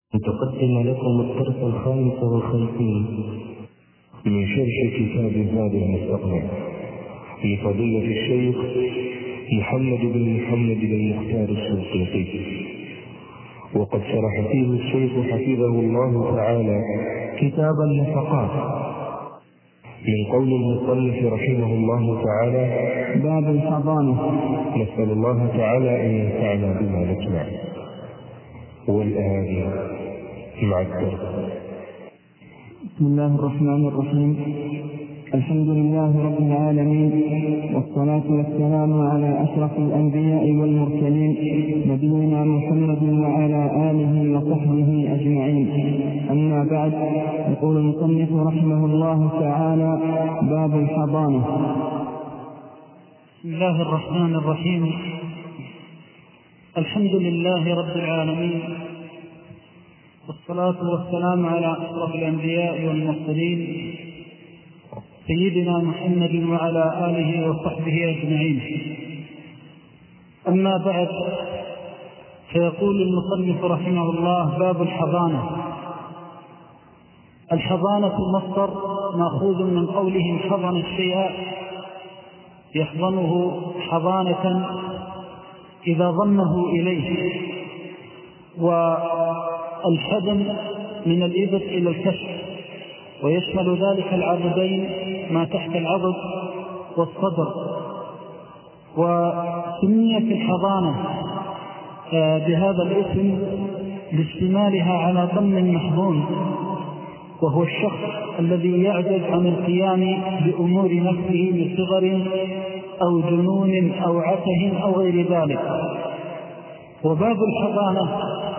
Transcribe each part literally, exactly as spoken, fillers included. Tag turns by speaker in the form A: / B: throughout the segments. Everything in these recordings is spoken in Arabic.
A: نتقدم لكم الدرس الخامس والخمسين من شرح كتاب زاد المستقنع لفضيلة الشيخ محمد بن محمد بن مختار الشنقيطي، وقد شرح فيه الشيخ حفظه الله تعالى كتاب النفقات من قول المصنف رحمه الله تعالى:
B: باب الحضانة.
A: نسأل الله تعالى أن ينفعنا بما نسمع. والآن مع الدرس.
B: بسم الله الرحمن الرحيم. الحمد لله رب العالمين، والصلاة والسلام على أشرف الأنبياء والمرسلين نبينا محمد وعلى آله وصحبه أجمعين. أما بعد، يقول المصنف رحمه الله تعالى: باب الحضانة.
C: بسم الله الرحمن الرحيم. الحمد لله رب العالمين، والصلاة والسلام على أشرف الأنبياء والمرسلين سيدنا محمد وعلى آله وصحبه أجمعين. أما بعد، فيقول المصنف رحمه الله: باب الحضانة. الحضانة مصدر مأخوذ من قولهم حضن الشيء يحضنه حضانة إذا ضمه إليه، والحضن من الإبط إلى الكشف، ويشمل ذلك العضدين ما تحت العضد والصدر. وسميت الحضانة بهذا الاسم لاشتمالها على ضم محضون، وهو الشخص الذي يعجز عن القيام بأمور نفسه من صغر أو جنون أو عته أو غير ذلك. وباب الحضانة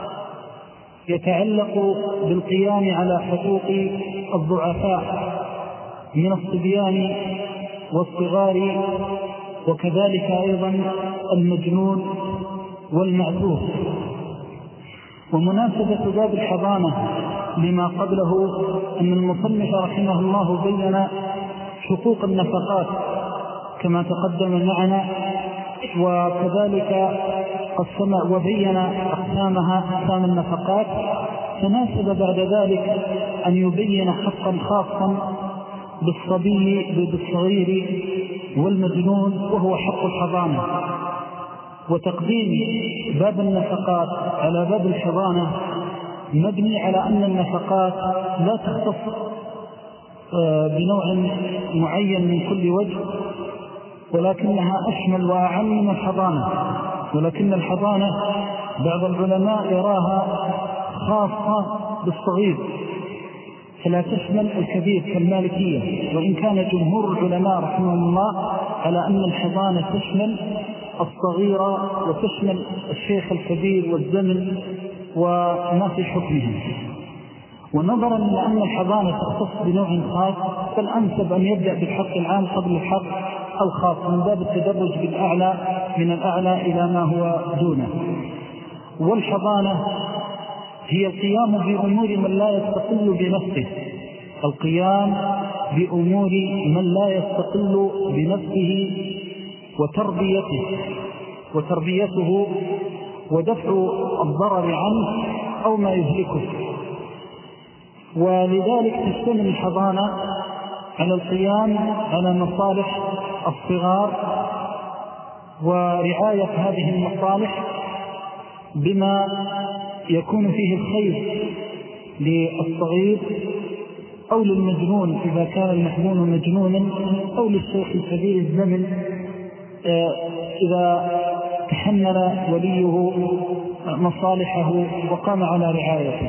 C: يتعلق بالقيام على حقوق الضعفاء من الصبيان والصغار، وكذلك أيضا المجنون والمعتوه. ومناسبة باب الحضانة لما قبله أن المصنف رحمه الله بين حقوق النفقات كما تقدم معنا، وكذلك قسم وبين أقسامها أقسام النفقات، فناسب بعد ذلك أن يبين حقا خاصا بالصبي بالصغير والمجنون، وهو حق الحضانة. وتقديم باب النفقات على باب الحضانة مبني على أن النفقات لا تختص بنوع معين من كل وجه، ولكنها أشمل وأعم من الحضانة. ولكن الحضانة بعض العلماء يراها خاصة بالصغير فلا تشمل الكبير كالمالكية، وإن كان جمهور العلماء رحمهم الله على أن الحضانة تشمل الصغير وتشمل الشيخ الكبير والزمن وما في حكمهم. ونظرا إلى أن الحضانة تختص بنوع خاص، فالأنسب أن يبدأ بالحق العام قبل الحق الخاص من باب التدرج بالأعلى من الأعلى إلى ما هو دونه. والحضانة هي القيام بأمور من لا يستقل بنفسه، القيام بأمور من لا يستقل بنفسه وتربيته وتربيته ودفع الضرر عنه أو ما يهلكه. ولذلك تشتمل الحضانة على القيام على مصالح الصغار ورعاية هذه المصالح بما يكون فيه الخير للصغير أو للمجنون إذا كان المحمول مجنونا، أو للشيخ الكبير الزمن إذا تحمل وليه مصالحه وقام على رعايته.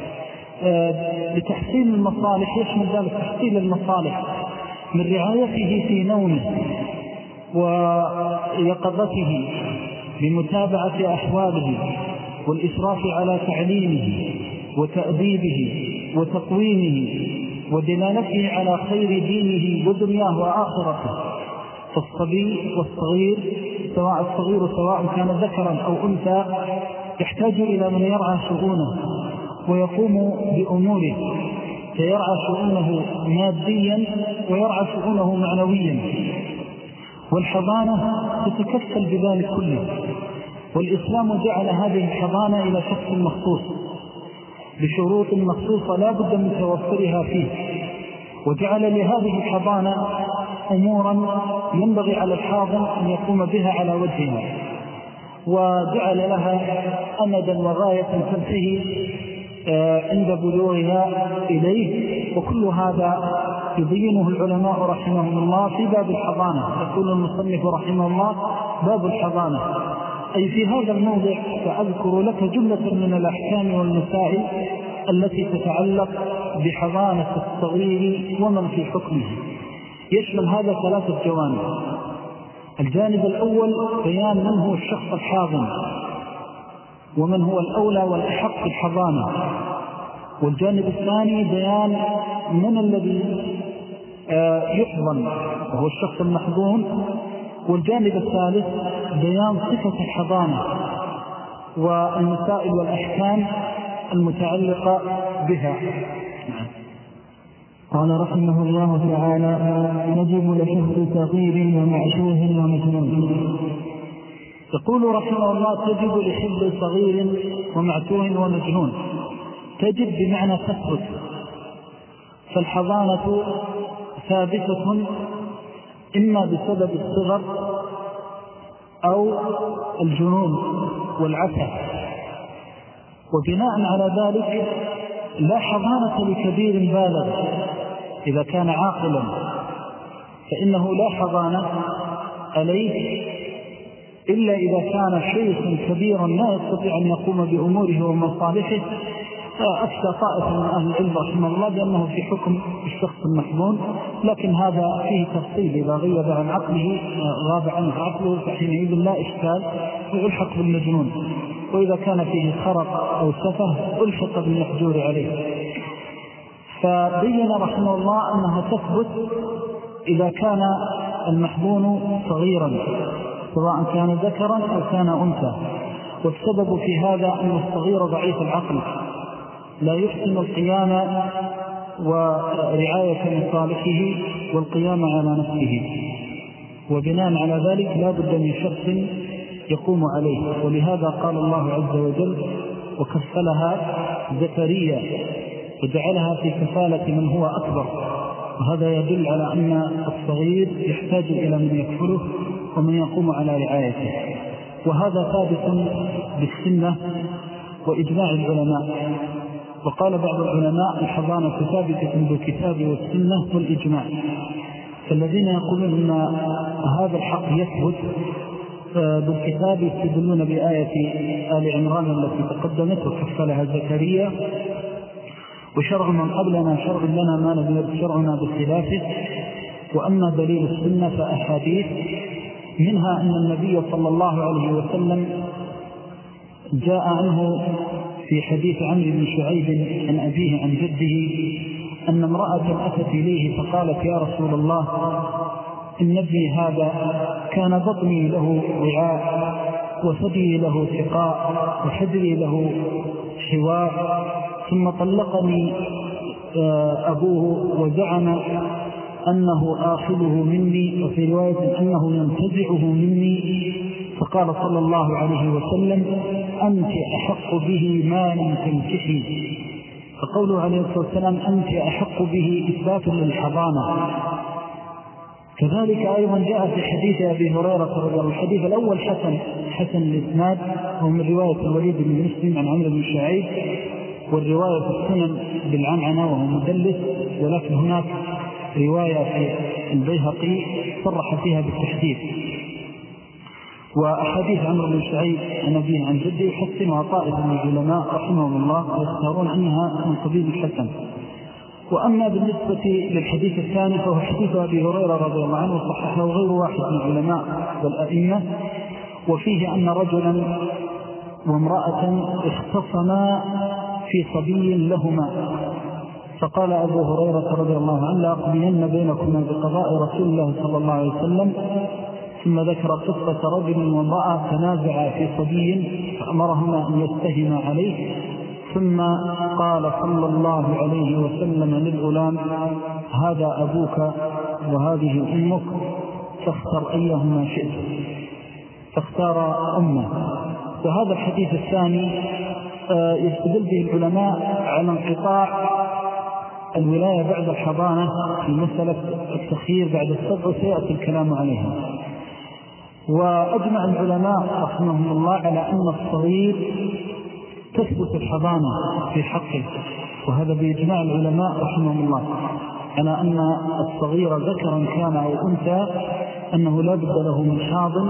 C: لتحصيل المصالح يشمل ذلك تحصيل المصالح من رعايته في نومه ويقظته، بمتابعة أحواله والإشراف على تعليمه وتأديبه وتقويمه ودلالته على خير دينه ودنياه وآخرته. فالصبي والصغير سواء الصغير سواء كان ذكرا أو أنثى يحتاج إلى من يرعى شؤونه ويقوم بأموره، فيرعى شؤونه ماديا ويرعى شؤونه معنويا. والحضانة تتكفل بذلك كله، والإسلام جعل هذه الحضانة إلى شخص مخصوص، بشروط مخصوصة لا بد من توفرها فيه، وجعل لهذه الحضانة أمورا ينبغي على الحاضن أن يقوم بها على وجهها، وجعل لها أمدا وغاية تنتهي عند بلوغها إليه. وكل هذا يبينه العلماء رحمهم الله في باب الحضانة. يقول المصنف رحمه الله: باب الحضانة، أي في هذا الموضع سأذكر لك جملة من الأحكام والمسائل التي تتعلق بحضانة الصغير ومن في حكمه. يشمل هذا ثلاثة جوانب. الجانب الأول بيان من هو الشخص الحاضن ومن هو الأولى والأحق بالحضانة، والجانب الثاني بيان من الذي يحضن وهو الشخص المحضون، والجانب الثالث بيان صفة الحضانة والمسائل والأحكام المتعلقة بها.
B: قال رحمه الله تعالى: يجب لحفظ صغير ومعشوه ومجنون.
C: يقول رحمه الله: تجب لحفظ صغير ومعتوه ومجنون. تجب بمعنى تثبت، فالحضانة ثابتة إما بسبب الصغر أو الجنون والعسى، وبناء على ذلك لا حضانة لكبير بالغ إذا كان عاقلا، فإنه لا حضانة عليه إلا إذا كان شيخا كبيرا لا يستطيع أن يقوم بأموره ومصالحه. فأفتى طائفة من أهل العلم رحمه الله بأنه في حكم الشخص المحضون، لكن هذا فيه تفصيل. إذا غيب عن عقله غاب عنه عقله فحينئذ لا إشكال ويلحق بالمجنون، وإذا كان فيه خرق أو سفه ألحق بالمحجور عليه. فبين رحمه الله أنها تثبت إذا كان المحضون صغيرا سواء كان ذكرا أو كان أنثى، والسبب في هذا أن الصغير ضعيف العقل لا يحسن القيام ورعاية مصالحه والقيام على نفسه، وبناء على ذلك لا بد من شخص يقوم عليه. ولهذا قال الله عز وجل: وكفلها زكريا، وجعلها في كفالة من هو أكبر. وهذا يدل على أن الصغير يحتاج إلى من يكفله ومن يقوم على رعايته، وهذا ثابت بالسنة وإجماع العلماء. وقال بعض العلماء: الحضانة ثابتة بالكتاب والسنة والإجماع. فالذين يقولون أن هذا الحق يثبت بالكتاب يستدلون بآية آل عمران التي تقدمت: وكفلها زكريا، وشرع من قبلنا شرع لنا ما لم يرد شرعنا بخلافه. وأما دليل السنة فأحاديث، منها أن النبي صلى الله عليه وسلم جاء عنه في حديث عمرو بن شعيب عن أبيه عن جده أن امرأة أتت إليه فقالت: يا رسول الله، إن ابني هذا كان بطني له وعاء وثدي له سقاء وحجري له حوار، ثم طلقني أبوه وزعم أنه آخذه مني، وفي رواية أنه ينتزعه مني. فقال صلى الله عليه وسلم: أنت أحق به ما لم تنكحي. فقوله عليه الصلاة والسلام أنت أحق به إثبات للحضانة. كذلك أيضا جاء في حديث أبي هريرة رضي الله عنه، الحديث الأول حسن حسن الإسناد، وهو من رواية الوليد بن مسلم عن عمرو بن شعيب، والرواية في السنن بالعنعنة وهو مدلس، ولكن هناك رواية في البيهقي صرح فيها بالتحديث. وأحاديث عمرو بن شعيب عن أبيه عن جده يحسنها طائفة من العلماء رحمهم الله ويختارون عنها من قبيل الحسن. وأما بالنسبة للحديث الثاني فهو حديث أبي هريرة رضي الله عنه وصححه غير واحد من العلماء والأئمة، وفيه أن رجلا وامرأة اختصما في صبي لهما، فقال أبو هريرة رضي الله عنه: لا أقضين بينكما بقضاء رسول الله صلى الله عليه وسلم. ثم ذكر قصة رجل وامرأة تنازعا في صبي فأمرهما أن يستهما عليه، ثم قال صلى الله عليه وسلم للغلام: هذا أبوك وهذه أمك، فاختر أيهما شئت، فاختار أمه. وهذا الحديث الثاني يستدل به العلماء على انقطاع الولاية بعد الحضانة في مسألة التخيير بعد السبع، سيأتي الكلام عليها. وأجمع العلماء رحمهم الله على أن الصغير تثبت الحضانة في حقه، وهذا بإجماع العلماء رحمهم الله على أن الصغير ذكرا كان أو أنثى أنه لا بد له من حاضن،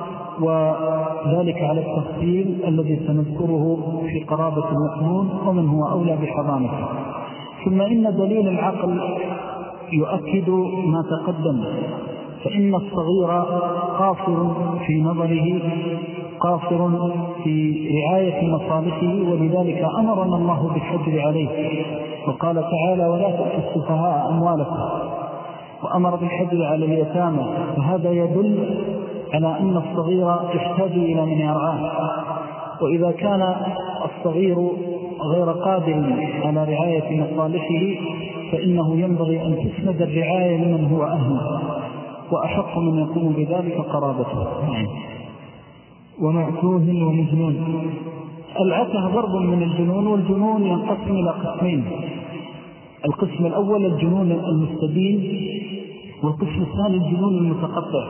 C: وذلك على التفصيل الذي سنذكره في قرابة المأمون ومن هو أولى بحضانته. ثم إن دليل العقل يؤكد ما تقدم، فإن الصغير قاصر في نظره، قاصر في رعاية مصالحه، ولذلك أمرنا الله بالحجر عليه، وقال تعالى ولا تؤتوا السفهاء أموالكم، وأمر بالحجر على اليتامى. فهذا يدل على أن الصغير يحتاج إلى من يرعاه، وإذا كان الصغير غير قادر على رعاية مصالحه فإنه ينبغي أن تسند الرعاية لمن هو أهل، وأحق من يقوم بذلك قرابته.
B: ومعتوه ومجنون.
C: العته ضرب من الجنون، والجنون ينقسم إلى قسمين: القسم الأول الجنون المستبين، والقسم الثاني الجنون المتقطع.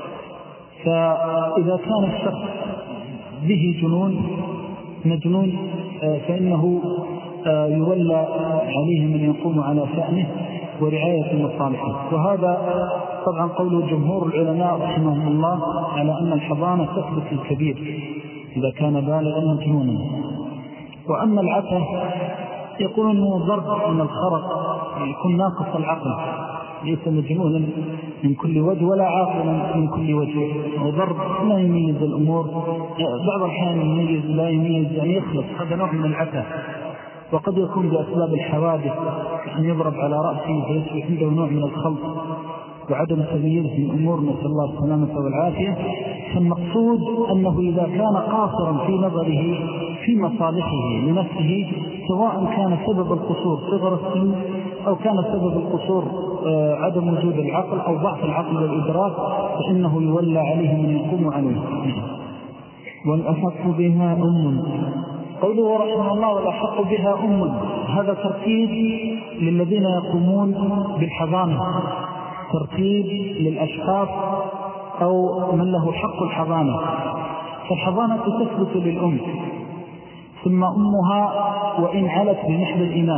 C: فإذا كان الشخص به جنون مجنون فإنه يولى عليه من يقوم على شأنه ورعاية مصالحه. وهذا طبعا قول جمهور العلماء رحمهم الله على أن الحضانة تثبت الكبير إذا كان بالغا مجنونا. وأما العته يقول أنه ضرب من الخرق، يكون ناقص العقل، ليس مجنونا من كل وجه ولا عاقلا من كل وجه، وضرب لا يميز الأمور، بعض الأحيان يميز لا يميز، يعني يخلص. هذا نوع من العته، وقد يكون بأسباب الحوادث، أن يضرب على رأسه فيصبح عنده نوع من الخلط وعدم تمييز في الأمور، نسأل الله السلامة والعافية. فالمقصود أنه إذا كان قاصرا في نظره في مصالحه لنفسه، سواء كان سبب القصور صغر السن أو كان سبب القصور عدم وجود العقل أو ضعف العقل والإدراك، فإنه يولى عليه من يقوم عليه.
B: والأحق بها أم.
C: قوله رحمه الله والأحق بها أم، هذا ترتيب للذين يقومون بالحضانة، ترتيب للأشخاص أو من له حق الحضانة. فالحضانة تثبت للأم، ثم أمها وإن علت بنحو الإناث،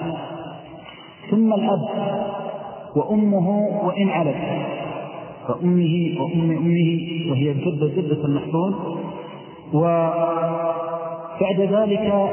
C: ثم الأب وأمه وإن علت، فأمه وأم أمه وهي الجدة جدة المحضون، وبعد ذلك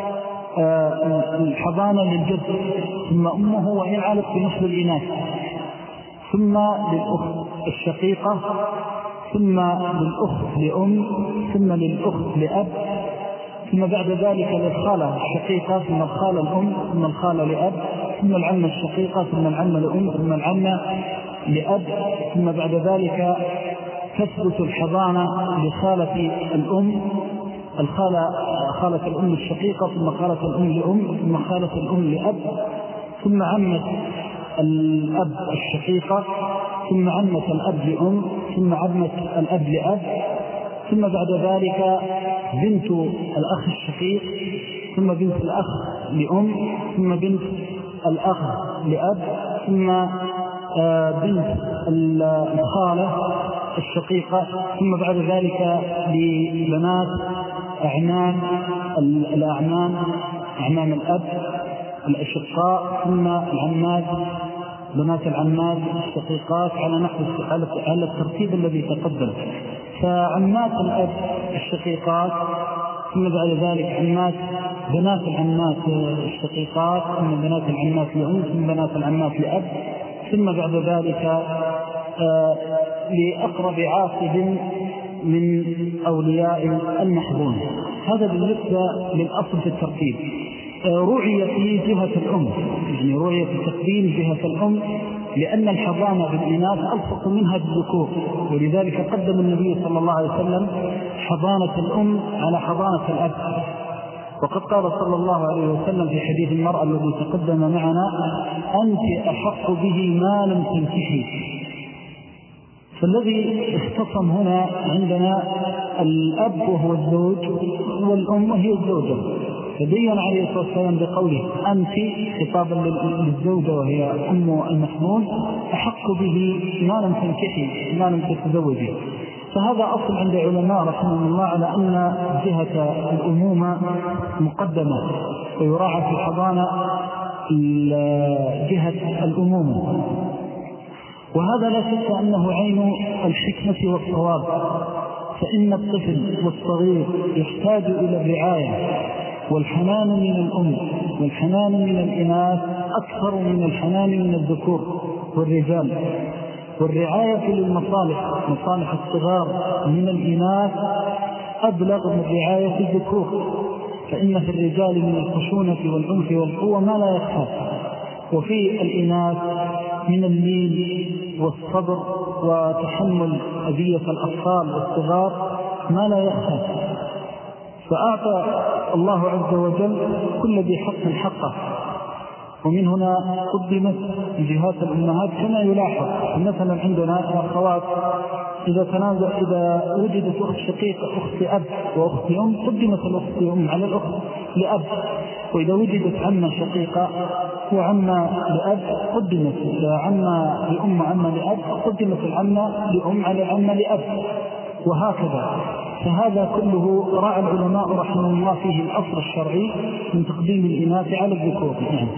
C: الحضانة للجد، ثم أمه وإن علت بنحو الإناث، ثم للأخت الشقيقة، ثم للأخت لأم، ثم للأخت لأب، ثم بعد ذلك للخالة الشقيقة، ثم الخالة الأم، ثم الخالة لأب، ثم العمة الشقيقة، ثم العمة لأم، ثم العمة لأب، ثم بعد ذلك تثبت الحضانة لخالة الأم، الخالة خالة الأم الشقيقة، ثم خالة الأم لأم، ثم خالة الأم لأب، ثم عمة الأب الشقيقة، ثم عمة الأب لأم، ثم عمة الأب لأب، ثم بعد ذلك بنت الأخ الشقيق، ثم بنت الأخ لأم، ثم بنت الأخ لأب، ثم بنت الخالة الشقيقة، ثم بعد ذلك لبنات أعمام الأعمام أعمام الأب الأشقاء، ثم العمات بنات العمات الشقيقات على نحو على الترتيب الذي تقدم. فعمات الأب الشقيقات، ثم بعد ذلك عمات بنات العمات الشقيقات، ثم بنات العمات لأم، ثم بنات العمات لأب، ثم بعد ذلك آه لأقرب عاصب من أولياء المحضون. هذا بالنسبة للأصل في الترتيب. آه رعي في جهة الأم، يعني رعي في تقديم جهة الأم، لأن الحضانة بالإناث ألصق منها بالذكور، ولذلك قدم النبي صلى الله عليه وسلم حضانة الأم على حضانة الأب. وقد قال صلى الله عليه وسلم في حديث المرأة الذي تقدم معنا: أنت أحق به ما لم تنكحي. فالذي اختصم هنا عندنا الأب وهو الزوج، والأم وهي الزوجة، فبين عليه الصلاة والسلام بقوله أنت خطابا للزوجة وهي أم المحمول أحق به ما لم تنكحي ما لم تتزوجي. فهذا أصل عند علماء رحمه الله على أن جهة الأمومة مقدمة ويراعى في الحضانة جهة الأمومة، وهذا لا شك أنه عين الحكمة والصواب، فإن الطفل والصغير يحتاج إلى الرعاية والحنان من الأم والحنان من الإناث أكثر من الحنان من الذكور والرجال، والرعاية للمصالح مصالح الصغار من الإناث أبلغ من رعاية الذكور، فإن في الرجال من الخشونة والعنف والقوة ما لا يخفى، وفي الإناث من اللين والصبر وتحمل أذية الأطفال والصغار ما لا يخفى. فأعطى الله عز وجل كل ذي حق حقه، ومن هنا قدمت جهات الأمهات كما يلاحظ. مثلا عندنا أخوات إذا تنازع إذا وجدت أخت شقيقة أخت أب وأخت أم قدمت الأخت أم على الأخت لأب، وإذا وجدت عمة شقيقة وعمة لأب قدمت عمة لأم وعمة لأب قدمت العمة لأم على العمة لأب، وهكذا. فهذا كله راعى العلماء رحمه الله فيه الأصل الشرعي من تقديم الإناث على الذكور.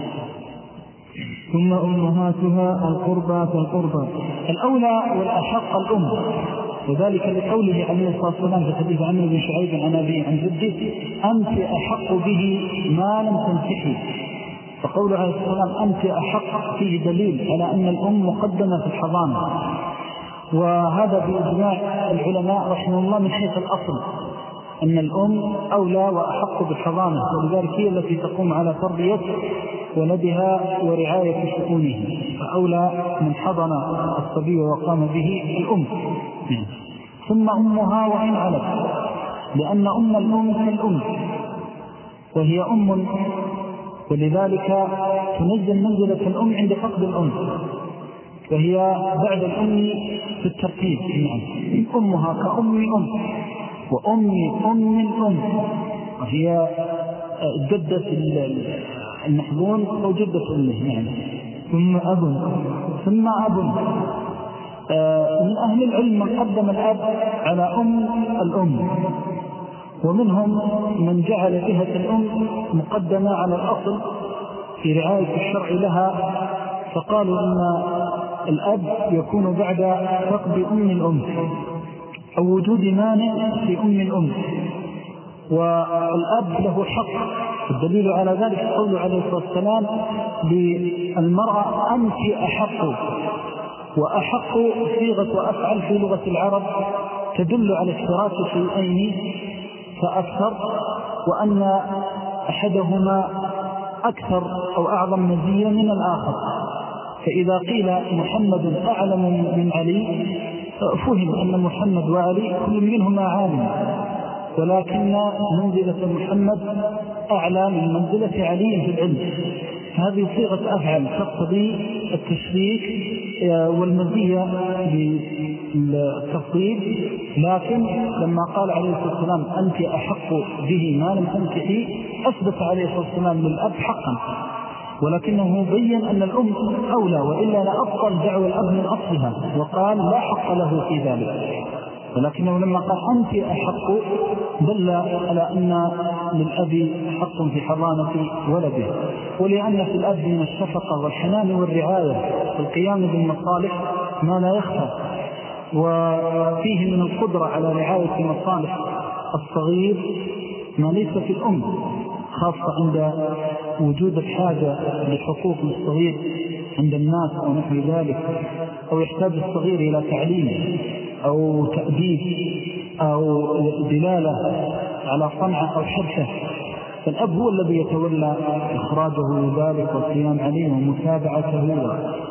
B: ثم أمهاتها القربى فالقربى.
C: الأولى والأحق الأم، وذلك لقوله عليه الصلاة والسلام في حديث عمرو بن شعيب عن أبيه عن جده أنت أحق به ما لم تنكحي. فقوله عليه الصلاة والسلام أنت أحق فيه دليل على أن الأم مقدمة في الحضانة، وهذا بإجماع العلماء رحمه الله من حيث الأصل أن الأم أولى وأحق بالحضانة، ولذلك هي التي تقوم على تربية ولدها ورعاية شؤونه، فأولى من حضن الصبي وقام به الأم. ثم أمها وإن علت، لأن أم الأم كالأم وهي أم، ولذلك تنزل منزلة الأم عند فقد الأم، وهي بعد الأم في الترتيب. يعني أمها كأم أم وأم أم الأم، وهي جدة المحبون أو جدة أمه. يعني
B: ثم أب
C: ثم أب من أهل العلم من قدم الأب على أم الأم، ومنهم من جعل جهة الأم مقدمة على الأصل في رعاية الشرع لها، فقالوا إن الأب يكون بعد فقد أم الأم أو وجود مانع في أم الأم، والأب له حق. الدليل على ذلك قوله عليه الصلاة والسلام للمرأة أنت أحق، وأحق صيغة أفعل في لغة العرب تدل على اشتراك شيئين فأكثر، وأن أحدهما أكثر أو أعظم مزية من الآخر. فإذا قيل محمد أعلم من علي فهم أن محمد وعلي كل منهما عالم، ولكن منزلة محمد أعلى من منزلة علي في العلم. هذه صيغة أفعل تقتضي التشريك والمزية بالتفضيل، لكن لما قال عليه الصلاة والسلام أنت أحق به ما لم تنكحي أثبت عليه الصلاة والسلام للأب حقا، ولكنه بين أن الأم أولى، وإلا لأبطل دعوى الأب من أصلها وقال لا حق له في ذلك. ولكنه لما قال أنت أحق دل على أن للأب حق في حضانة ولده، ولأن في الأب من الشفقة والحنان والرعاية والقيام بالمصالح ما لا يخفى، وفيه من القدرة على رعاية مصالح الصغير ما ليس في الأم، خاصة عند وجود الحاجة لحقوق الصغير عند الناس أو نحو ذلك، أو يحتاج الصغير إلى تعليم أو تأديب أو دلالة على صنعة أو حرفة، فالأب هو الذي يتولى إخراجه لذلك والقيام عليه ومتابعته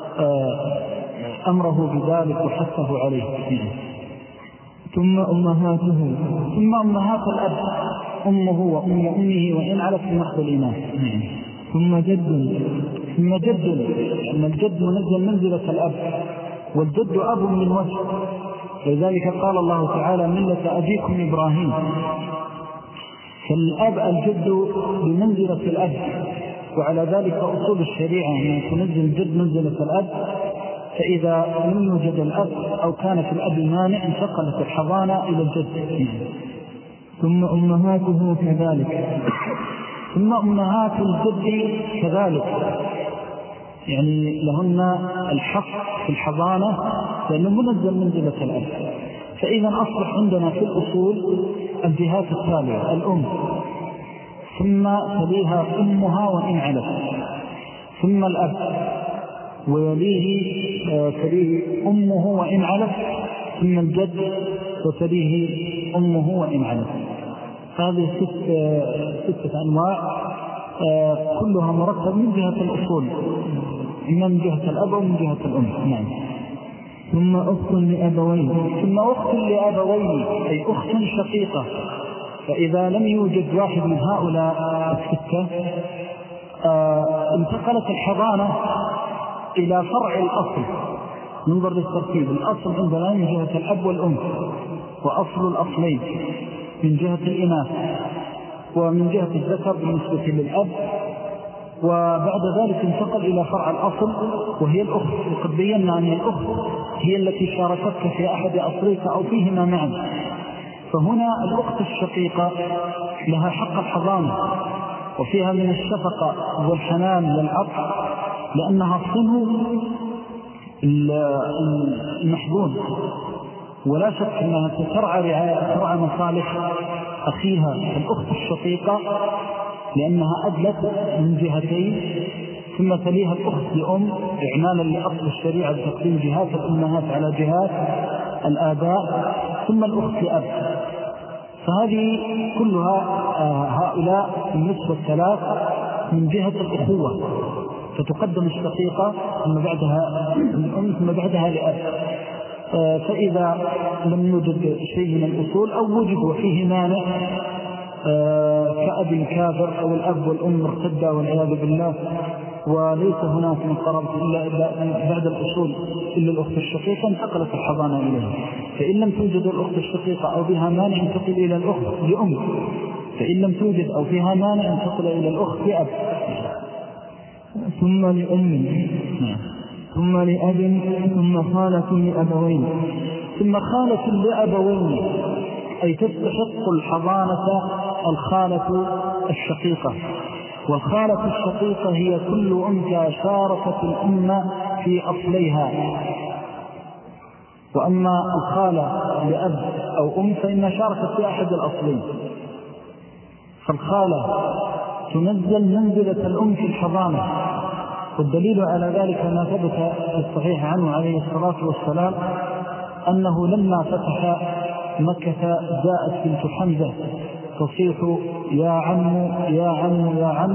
C: وأمره بذلك وحثه عليه.
B: ثم أمهاته
C: ثم أمهات الأب أمه وأم أمه وإن علت في محض الإناث.
B: ثم جد
C: ثم جد، لأن الجد منزل منزلة الأب، والجد أب من وجه، لذلك قال الله تعالى ملة أبيكم إبراهيم. فالأب الجد بمنزلة الأب، وعلى ذلك أصول الشريعة أن تنزل الجد منزلة الأب. فإذا لم يوجد الأب أو كان في الأب مانع انتقلت الحضانة إلى الجد.
B: ثم أمهاته كذلك.
C: ثم أمهات الجد كذلك، يعني لهن الحق في الحضانة لأنه منزل منزلة الأب. فإذا أصبح عندنا في الأصول الجهات التالية: الأم، ثم تليها أمها وإن علت، ثم الأب، ويليه تليه أمه وإن علت، ثم الجد، وتليه أمه وإن علت. هذه ست ستة أنواع كلها مرتب من جهة الأصول، إما من جهة الأب أو من جهة الأم. نعم.
B: ثم أخت لأبوين.
C: ثم أخت لأبوين أي أخت شقيقة. فإذا لم يوجد واحد من هؤلاء الستة آه انتقلت الحضانة إلى فرع الأصل. ننظر للترتيب: الأصل عندنا من جهة الأب والأم، وأصل الأصلين من جهة الإناث، ومن جهة الذكر بالنسبة للأب، وبعد ذلك انتقل إلى فرع الأصل وهي الأخت. وقد بينا أن الأخت هي التي شاركتك في أحد أصليك أو فيهما معا. فهنا الأخت الشقيقة لها حق الحضانة، وفيها من الشفقة والحنان والعطف، لأنها صنو المحضون، ولا شك أنها ترعى ترعى مصالح أخيها الأخت الشقيقة لأنها أدلت من جهتين. ثم تليها الأخت لأم إعمالا لأصل الشريعة بتقديم جهات الأمهات على جهات الآباء، ثم الأخت لأب. فهذه كلها هؤلاء النسبة الثلاث من جهة الأخوة، فتقدم الشقيقة ثم بعدها الأم ثم بعدها لأب. فإذا لم يوجد شيء من الأصول أو وجد وفيه مانع كأب كافر أو الأب والأم مرتدى والعياذ بالله، وليس هناك من قرابة إلا بعد الأصول إلا الأخت الشقيقة، انتقلت الحضانة إليها. فإن لم توجد الأخت الشقيقة أو بها مانع انتقل إلى الأخت لأم، فإن لم توجد أو فيها مانع انتقل إلى الأخت لأب.
B: ثم لأم، ثم لأب، ثم خالة لأبوين.
C: ثم خالة لأبوين أي تستحق الحضانة الخالة الشقيقة. والخالة الشقيقة هي كل أنثى شاركت الأمة في أصليها. وأما الخالة لأب أو أم فإنها شاركت في أحد الأصلين. فالخالة تنزل منزلة الأم في الحضانة، والدليل على ذلك ما ثبت في الصحيح عنه عليه الصلاة والسلام أنه لما فتح مكة جاءت بنت حمزة تصيح: يا عم يا عم يا عم.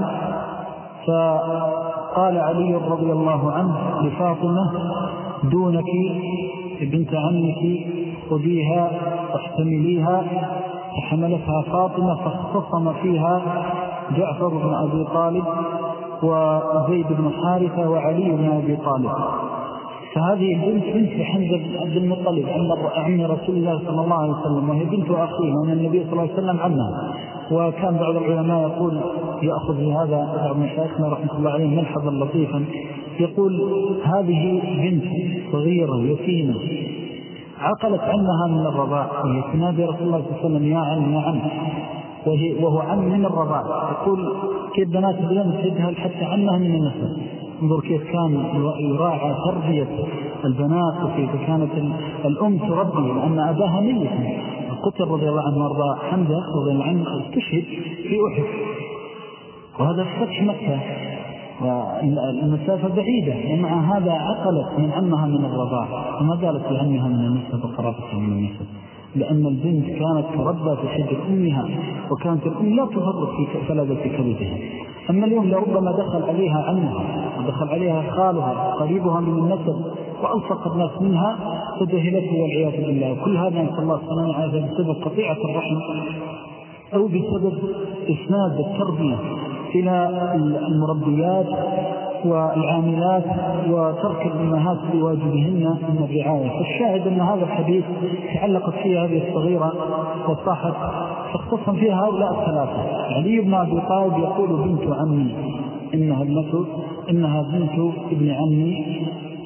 C: فقال علي رضي الله عنه لفاطمة: دونك بنت عمك خذيها واحتمليها. فحملتها فاطمة، فاختصم فيها جعفر بن أبي طالب وزيد بن حارثة وعلي بن أبي طالب. فهذه البنت بنت حمزة بن عبد المطلب عم رسول الله صلى الله عليه وسلم، وهي بنت أخيه ومن النبي صلى الله عليه وسلم عنها. وكان بعض العلماء يقول يأخذ بهذا بعض مشايخنا رحمة الله عليه ملحظا لطيفا، يقول: هذه بنت صغيرة يتيمة عقلت عنها من الرضاع، وهي تنادي رسول الله صلى الله عليه وسلم: يا عم يا عم، وهو عم من الرضاع. يقول: كيف بنات اليوم تجهل حتى عنها من النسب. انظر كيف كان يراعى تربية البنات، وكيف كانت الأم تربي، لأن أباها ميت قتل رضي الله عنه وارضاه. حمزة رضي الله عنه استشهد في أحد، وهذا في فتح مكة والمسافة بعيدة، ومع هذا عقلت من عمها من الرضاع وما زالت لعمها من النسب وقرابتها من النسب، لأن البنت كانت تربى في حجة أمها، وكانت الأم لا تفرط في فلذة كبدها. أما اليوم لربما دخل عليها عمها ودخل عليها خالها قريبها من النسب وألصق الناس منها فجهلته والعياذ بالله. كل هذا نسأل الله سبحانه وتعالى بسبب قطيعة الرحم أو بسبب إسناد التربية إلى المربيات والعاملات وترك الأمهات بواجبهن من الرعاية. فالشاهد أن هذا الحديث تعلقت فيه هذه الصغيرة وصاحت فاختصم فيها هؤلاء الثلاثة. علي بن أبي طالب يقول بنت عمي إنها ابنة إنها بنت ابن عمي،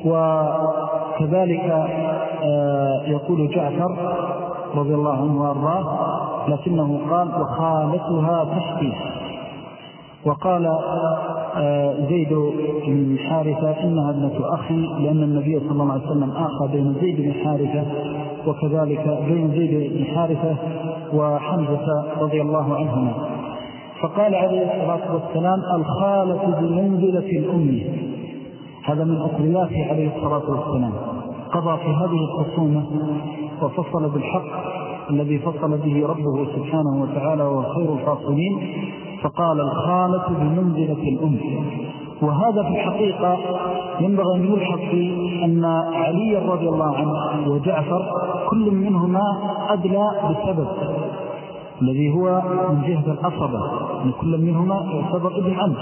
C: وكذلك يقول جعفر رضي الله عنه وارضاه لكنه قال وخالتها تشكي. وقال زيد بن حارثة إنها ابنة أخي، لأن النبي صلى الله عليه وسلم آخى بين زيد بن حارثة وكذلك بين زيد بن حارثة وحمزة رضي الله عنهما. فقال عليه الصلاة والسلام الخالة بمنزلة الأم. هذا من أقرياته عليه الصلاة والسلام. قضى في هذه الخصومة وفصل بالحق الذي فصل به ربه سبحانه وتعالى وخير الفاصلين، فقال الخالة بمنزلة الأم. وهذا في الحقيقة ينبغي أن يلحق في أن علي رضي الله عنه وجعفر كل منهما أدلى بسبب الذي هو من جهة العصبة، من كل منهما يعتبر ابن عم.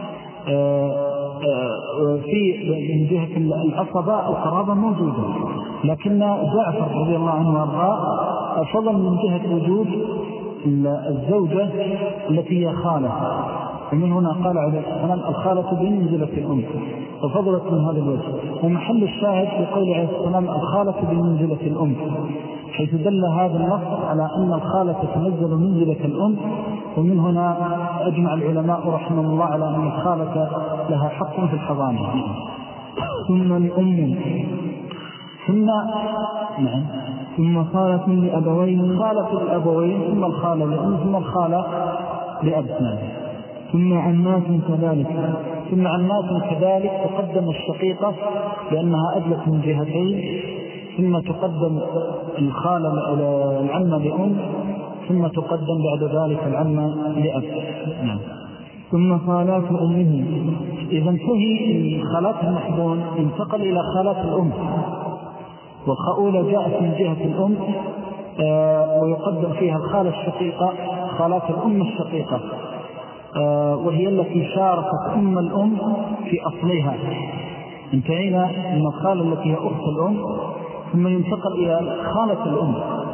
C: في من جهة العصبة القرابة موجودة، لكن جعفر رضي الله عنه وارضاه فضل من جهة وجود الزوجة التي هي خالة، ومن هنا قال عليه السلام الخالة بمنزلة الأم، وفضلت من هذا الوجه. ومحل الشاهد يقول عليه السلام الخالة بمنزلة الأم، حيث دل هذا النص على أن الخالة تنزل منزلة الأم. ومن هنا أجمع العلماء رحمه الله على أن الخالة لها حق في الحضانة.
B: ثم الأم
C: ثم نعم
B: ثم خالة لأبوين
C: خالة الأبوين ثم الخالة لأم ثم الخالة لأبنائه
B: ثم عمات كذلك
C: ثم عمات كذلك. تقدم الشقيقة لأنها أدلت من جهتين، ثم تقدم الخالة العمة لأم، ثم تقدم بعد ذلك العمة لأب. نعم.
B: ثم خالات أمه.
C: إذا انتهي خالات المحضون انتقل إلى خالات الأم، والخؤولة جاءت من جهة الأم آه ويقدم فيها الخالة الشقيقة خالات الأم الشقيقة آه وهي التي شاركت أم الأم في أصلها. انتهينا من الخالة التي هي أخت الأم، ثم ينتقل إلى خالة الأم.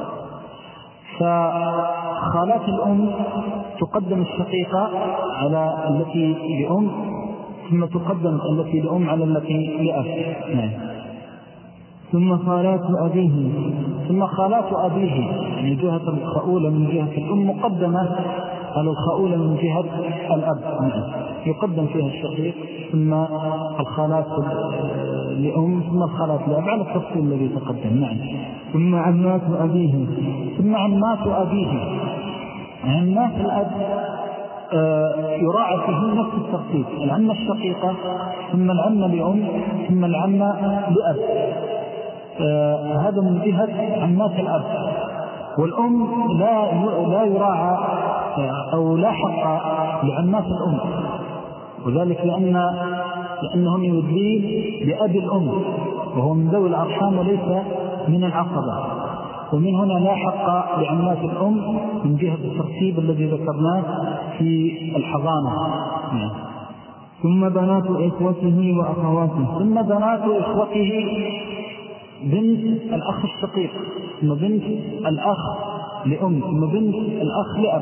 C: فخالات الأم تقدم الشقيقة على التي لأم، ثم تقدم التي لأم على التي لأب. نعم.
B: ثم خالات أبيه
C: ثم خالات أبيه، يعني جهة الخؤولة من جهة الأم مقدمة على الخؤولة من جهة الأب. نعم. يقدم فيها الشقيق ثم الخالات لأم ثم الخالات لأب على التفصيل الذي تقدم. نعم.
B: ثم عمات أبيه
C: ثم عمات أبيه. عمات الأب آه يراعى فيه نفس الترتيب، العمة الشقيقة ثم العمة لأم ثم العمة لأب. آه هذا من جهة عمات الأب. والأم لا لا يراعى أو لا حق لعمات الأم، وذلك لأن لأنهم يدلين لأبي الأم وهو من ذوي الأرحام وليس من العصبة. ومن هنا لا حق لعمات الأم من جهة الترتيب الذي ذكرناه في الحضانة.
B: ثم بنات إخوته وأخواته.
C: ثم بنات إخوته بنت الأخ الشقيق، ثم بنت الأخ لأم، ثم بنت الأخ لأب،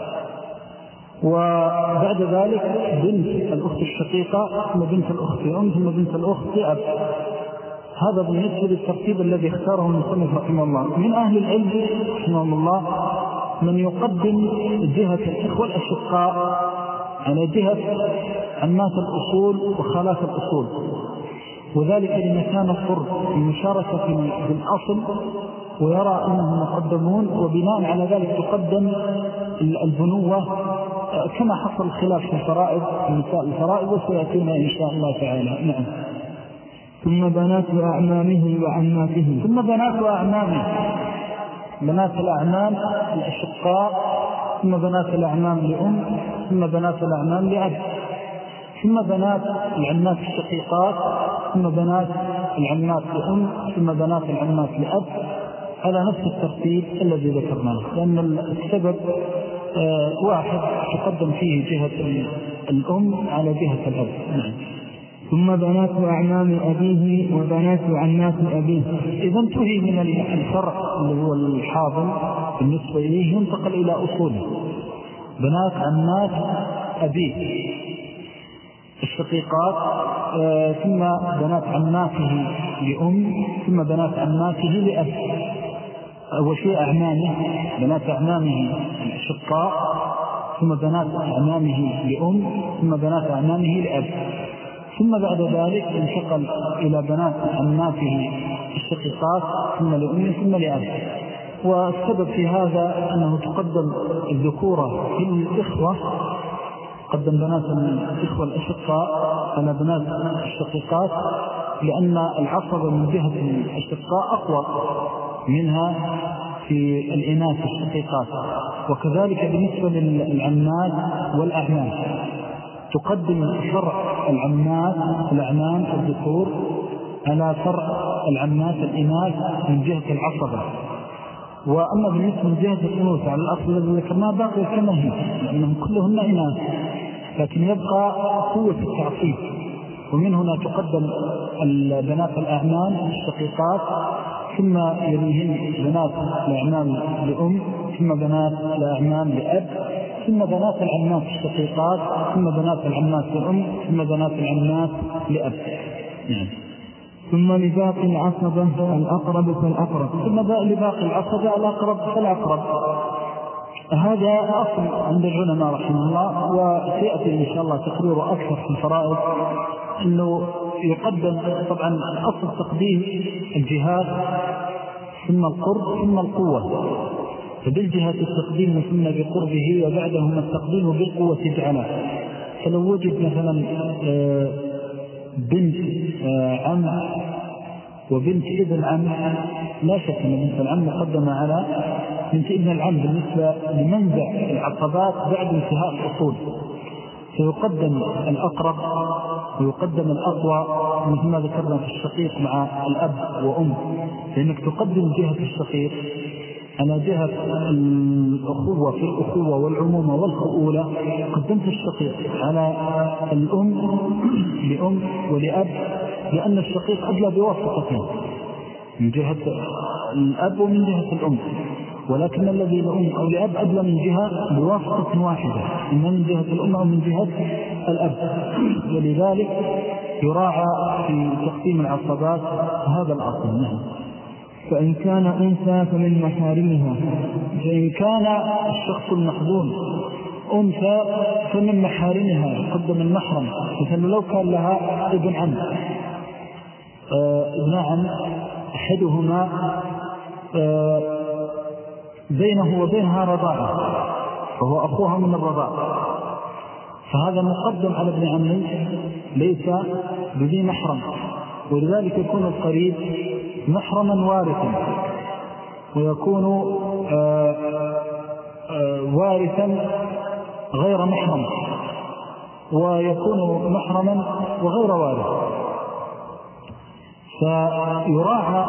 C: وبعد ذلك بنت الأخت الشقيقة، ثم بنت الأخت لأم، ثم بنت الأخت لأب. هذا بالنسبة للترتيب الذي اختاره المصنف رحمه الله. من أهل العلم رحمه الله من يقدم جهة الإخوة الأشقاء على جهة عمات الأصول وخالات الأصول، وذلك لمكان القرب المشاركة في الأصل، ويرى أنهم مقدمون، وبناء على ذلك تقدم البنوة كما حصل الخلاف في الفرائض في نساء الفرائض وسيأتينا إن شاء الله تعالى. نعم.
B: ثم بنات أعمامه وعماته.
C: ثم بنات أعمامه، بنات الأعمام الأشقاء، ثم بنات الأعمام لأم، ثم بنات الأعمام لأب، ثم بنات العمات الشقيقات، ثم بنات العمات لأم، ثم بنات العمات لأب، على نفس الترتيب الذي ذكرناه، لأن السبب واحد تقدم فيه جهة الأم على جهة الأب. نعم.
B: ثم بنات أعمام أبيه وبنات عمات أبيه.
C: إذا انتهي من الفرع اللي هو الحاضن بالنسبة إليه ينتقل إلى أصوله. بنات عمات أبيه الشقيقات، آه ثم بنات عماته لأم، ثم بنات عماته لأب. أول شيء أعمامه، بنات أعمامه الشقاء، ثم بنات أعمامه لأم، ثم بنات أعمامه لأب، ثم بعد ذلك انتقل إلى بنات عماته الشقيقات، ثم لأم، ثم لأب. والسبب في هذا أنه تقدم الذكورة في الإخوة، قدم بنات الإخوة الأشقاء على بنات الشقيقات، لأن العصبة من جهة الشقاء أقوى منها في الإناث الشقيقات. وكذلك بالنسبة للعمات والأعمام تقدم فرع العمات الأعمام الذكور على فرع العمات الإناث من جهة العصبة. وأما بالنسبة من جهة الأنوثة على الأصل الذي ذكرناه باقي كما هي، لأنهم كلهن إناث، لكن يبقى قوة التعصيب. ومن هنا تقدم البنات الأعمام الشقيقات، ثم يليهن بنات الأعمام لأم، ثم بنات الأعمام لأب، ثم بنات العمات الشقيقات، ثم بنات العمات لأم، ثم بنات العمات لأب. يعني.
B: ثم لباقي العصبة الأقرب فالأقرب.
C: ثم لباقي العصبة الأقرب فالأقرب. هذا أصل عند العلماء رحمه الله، وسيأتي إن شاء الله تقرير أكثر في الفرائض، أنه يقدم طبعا أصل تقديم الجهاد ثم القرب ثم القوة، فبالجهة التقديم ثم بقربه، وبعدهما التقديم بالقوة جعله. فلو وجد مثلا بنت عم وبنت ابن عم، لا شك أن بنت العم مقدمة على بنت ابن العم بالنسبة لمنزع العصبات بعد انتهاء الأصول، فيقدم الأقرب ويقدم الأقوى مثل ما ذكرنا في الشقيق مع الأب وأم، لأنك تقدم جهة الشقيق على جهة الأخوة في الأخوة والعمومة والخؤولة، قدمت الشقيق على الأم لأم ولأب، لأن الشقيق أدلى بواسطتين من جهة الأب ومن جهة الأم، ولكن الذي لأم أو لأب أدلى من جهة بواسطة واحدة، إما من جهة الأم أو من جهة الأب. ولذلك يراعى في تقديم العصبات هذا الأصل.
B: فإن كان أنثى فمن محارمها.
C: فإن كان الشخص المحظون أنثى فمن محارمها يقدم المحرم. مثلا لو كان لها ابن عم ابن عم أحدهما آه بينه وبينها رضاعة فهو أخوها من الرضاعة، فهذا مقدم على ابن عمه ليس بذي محرم، ولذلك يكون القريب محرما وارثا، ويكون آآ آآ وارثا غير محرم، ويكون محرما وغير وارث. فيراعى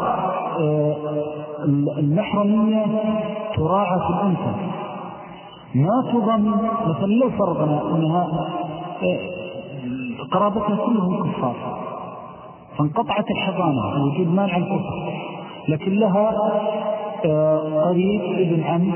C: المحرمية تراعى في الأنثى، ما تضم مثلا لو فرضنا أنها قرابتها كلهم كفار فانقطعت الحضانة وجود مانع الكفر، لكن لها قريب ابن عم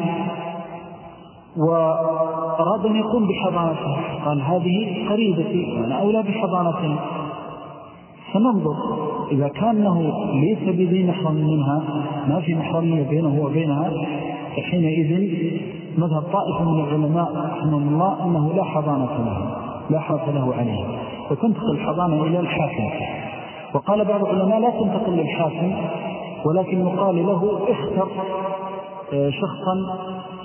C: وأراد أن يقوم بحضانتها، قال هذه قريبتي وأنا أولى بحضانتها، فننظر إذا كانه ليس بذي محرم منها، ما في محرمية بينه وبينها، فحينئذ مذهب طائفة من العلماء رحمهم الله أنه لا حضانة له لا حاف له عليه، وتنتقل الحضانة إلى الحاكم. وقال بعض العلماء لا تنتقل للحاكم، ولكن يقال له اختر شخصا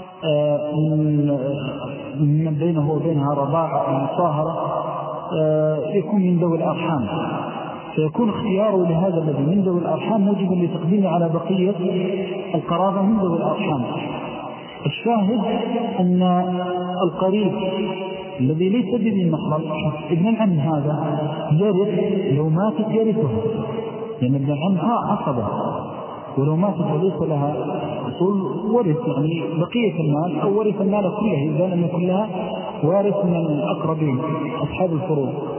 C: من بينه وبينها رضاعة مصاهرة يكون من ذوي الأرحام، فيكون اختياره لهذا الذي من ذوي الأرحام موجبا لتقديمه على بقية القرابة من ذوي الأرحام. الشاهد أن القريب الذي ليس بذي محرم ابن العم هذا يرث، لو ماتت يرثها، لأن ابن العم عصبة، ولو ماتت وليس لها أصول ورث يعني بقية المال أو ورث المال كله إذا لم يكن لها وارث من الأقربين أصحاب الفروض.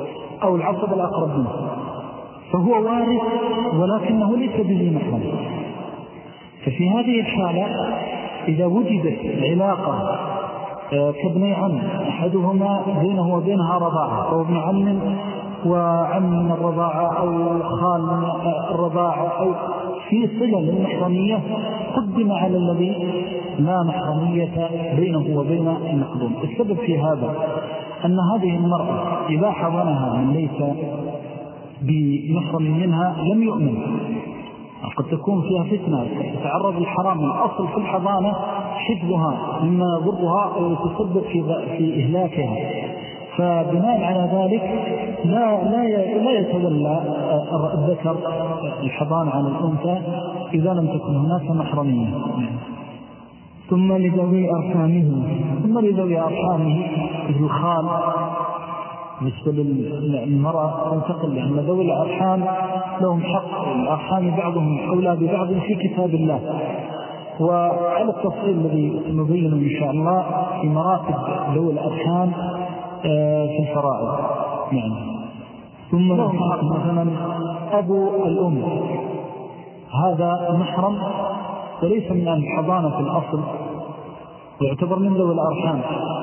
C: أو العصب الأقرب منه، فهو وارث ولكنه ليس بذي محرم. ففي هذه الحالة إذا وجدت العلاقة كابني عم أحدهما بينه وبينها رضاعة، أو ابن عم وعم من الرضاعة، أو خال من الرضاعة، أو في صلة للمحرمية، قدم على الذي لا محرمية بينه وبين المقدوم. السبب في هذا أن هذه المرأة إذا حضنها من ليس بمحرم منها لم يؤمن، قد تكون فيها فتنة، تتعرض للحرام. الأصل في الحضانة حفظها مما يضرها أو يتسبب في في إهلاكها، فبناء على ذلك لا لا لا يتولى الذكر الحضانة عن الأنثى إذا لم تكن هناك محرمية.
B: ثم لذوي أرحامه
C: ثم لذوي أرحامه مثل الخال بالنسبة للمرأة تنتقل، لأن ذوي الأرحام لهم حق، الأرحام بعضهم أولى ببعض في كتاب الله، وعلى التفصيل الذي نبينه إن شاء الله في مراتب ذوي الأرحام في الفرائض. يعني ثم لهم حق مثلا أبو الأم، هذا محرم وليس من الحضانة في الأصل، ويعتبر من ذوي الأرحام،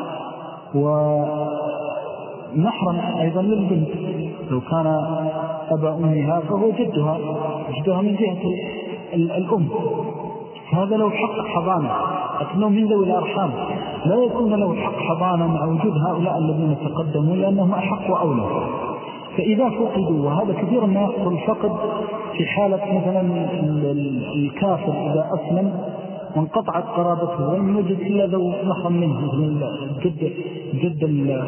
C: ومحرم أيضا للبنت لو كان أبا أمها فهو جدها، جدها من جهة الأم، هذا له حق حضانة، لكنه من ذوي الأرحام لا يكون له حق حضانة مع وجود هؤلاء الذين تقدموا، لأنهم أحق وأولى. فإذا فقدوا، وهذا كثير ما يحصل الفقد في حالة مثلا الكافر إذا أسلم وانقطعت قرابته ولم يوجد إلا ذو محرم منه، مثل الجد جد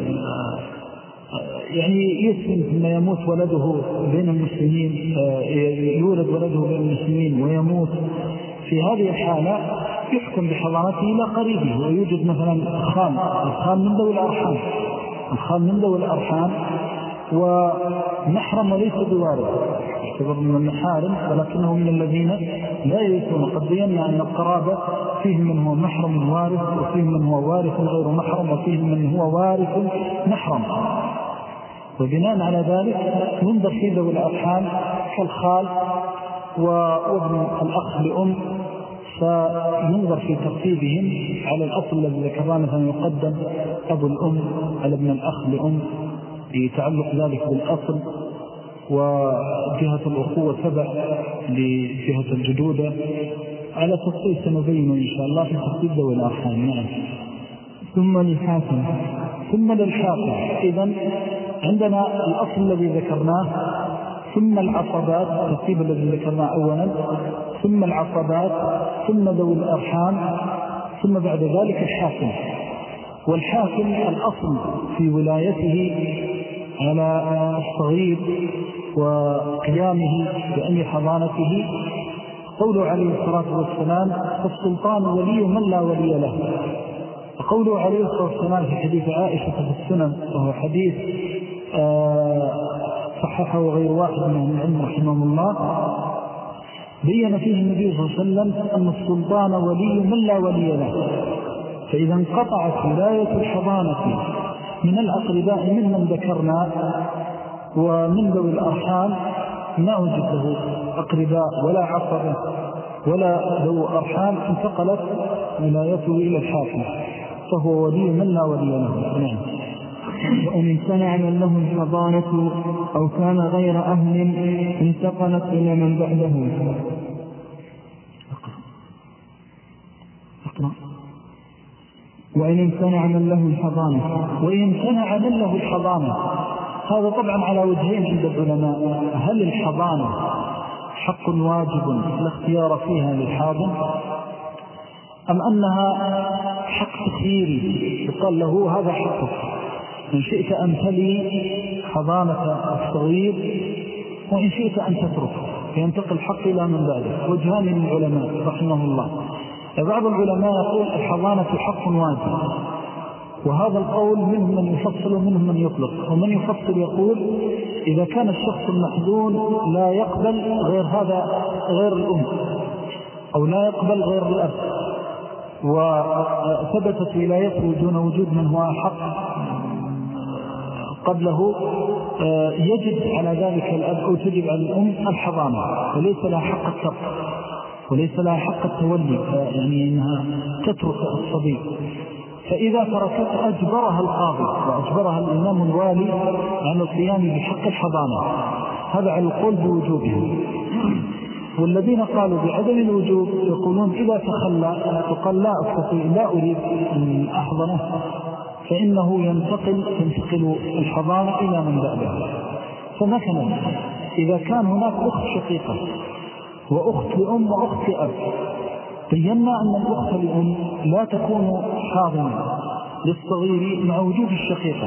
C: يعني يسلم ثم يموت ولده بين المسلمين، يولد ولده بين المسلمين ويموت، في هذه الحالة يحكم بحضانته إلى قريبه. ويوجد مثلا خال، الخال من ذوي الأرحام، الخال من ذوي الأرحام ومحرم وليس بوارث، يعتبر من المحارم ولكنه من الذين لا يرثون. قد بينا أن القرابة فيه من هو محرم وارث، وفيه من هو وارث غير محرم، وفيه من هو وارث محرم. وبناء على ذلك ينظر في ذوي الأرحام كالخال وابن الأخ لأم، فينظر في ترتيبهم على الأصل الذي ذكرنا، مثلا يقدم أبو الأم على ابن الأخ لأم يتعلق ذلك بالأصل، وجهة الأخوة تبع لجهة الجدودة، على تفصيل سنبينه إن شاء الله في تفصيل ذوي الأرحام. نعم.
B: ثم للحاكم
C: ثم للحاكم. إذن عندنا الأصل الذي ذكرناه، ثم العصبات، الترتيب الذي ذكرناه أولا، ثم العصبات، ثم ذوي الأرحام، ثم بعد ذلك الحاكم. والحاكم الأصل في ولايته على الصغير وقيامه بأي حضانته قوله عليه الصلاة والسلام: فالسلطان ولي من لا ولي له. وقوله عليه الصلاة والسلام في حديث عائشة في السنن، وهو حديث صححه غير واحد من العلم رحمه الله، بيّن فيه النبي صلى الله عليه وسلم أن السلطان ولي من لا ولي له. فإذا انقطعت ولاية الحضانة من الأقرباء ممن ذكرنا ومن ذوي الأرحام، ما وجد له أقرباء ولا عصبة ولا ذو أرحام، انتقلت ولايته إلى الحاكم، فهو ولي من لا ولي له. نعم.
B: وإن امتنع من له الحضانة أو كان غير أهل انتقلت إلى من بعده. وإن امتنع من له الحضانة
C: وإن امتنع من له الحضانة، هذا طبعا على وجهين عند العلماء: هل الحضانة حق واجب لا اختيار فيها للحاضن، أم أنها حق تخييري يقال له هذا حقك، إن شئت أن تلي حضانة الصغير وإن شئت أن تترك، فينتقل الحق إلى من بعده. وجهان من العلماء رحمه الله. بعض العلماء يقول الحضانة حق واجب، وهذا القول منهم من يفصل ومنهم من يطلق. ومن يفصل يقول إذا كان الشخص المحزون لا يقبل غير هذا غير الأم، أو لا يقبل غير الأب، وثبتت ولايته دون وجود من هو حق قبله يجب على ذلك الأب أو تجب على الأم الحضانة، وليس لها حق الترك وليس لها حق التولي، يعني إنها تترك الصبي. فإذا تركت أجبرها القاضي وأجبرها الإمام الوالي عن القيام بحق الحضانة، هذا على القول بوجوبه. والذين قالوا بعدم الوجوب يقولون إذا تخلى وقال لا أستطيع لا أريد أن أحضنه، فإنه ينتقل تنتقل الحضانة إلى من بعده. فمثلا إذا كان هناك أخت شقيقة وأخت لأم وأخت لأب، بينا أن الأخت لأم لا تكون حاضنة للصغير مع وجود الشقيقة.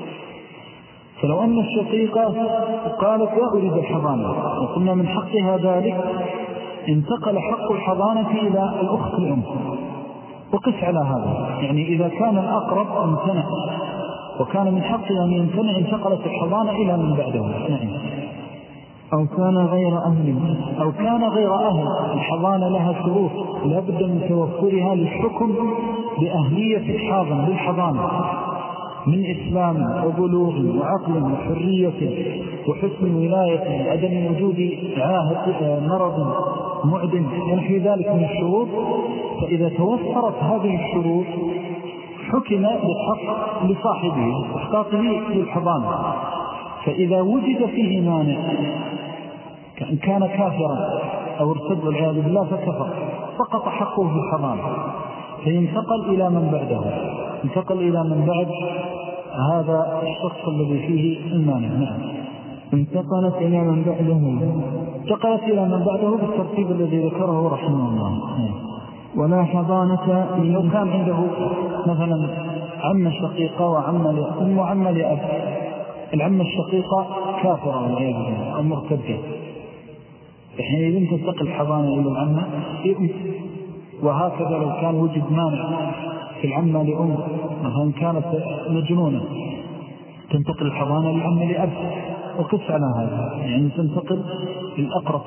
C: فلو أن الشقيقة قالت لا أريد الحضانة وقلنا من حقها ذلك، انتقل حق الحضانة إلى الأخت الأم. وقس على هذا، يعني إذا كان الأقرب امتنع وكان من حقه أن يمتنع، انتقلت الحضانة إلى من بعده. نعم.
B: أو كان غير أهل
C: أو كان غير أهل. الحضانة لها شروط لا بد من توفرها للحكم بأهلية الحاضن للحضانة، من إسلام وبلوغ وعقل وحرية وحسن ولاية وعدم وجود عاهد مرض معدم ونحو ذلك من الشروط. فإذا توفرت هذه الشروط حكم بالحق لصاحبه واحقاقه للحضانة. فإذا وجد فيه مانع كأن كان كافرا أو ارتد والعياذ بالله فكفر، سقط حقه في الحضانة، فينتقل إلى من بعده، انتقل إلى من بعد هذا الشخص الذي فيه المانع. نعم.
B: انتقلت إلى من بعده
C: انتقلت إلى من بعده بالترتيب الذي ذكره رحمه الله.
B: ولا حضانة.
C: لو كان عنده مثلا عم شقيقة وعم لأم وعم لأب، العم الشقيقة كافرة والعياذ بالله أو مرتدة، حينئذ تنتقل الحضانة إلى العمة لأم. وهكذا لو كان وجد مانع في العمة لأم، مثلا كانت مجنونة، تنتقل الحضانة للعمة لأب. وقس على هذا، يعني تنتقل للأقرب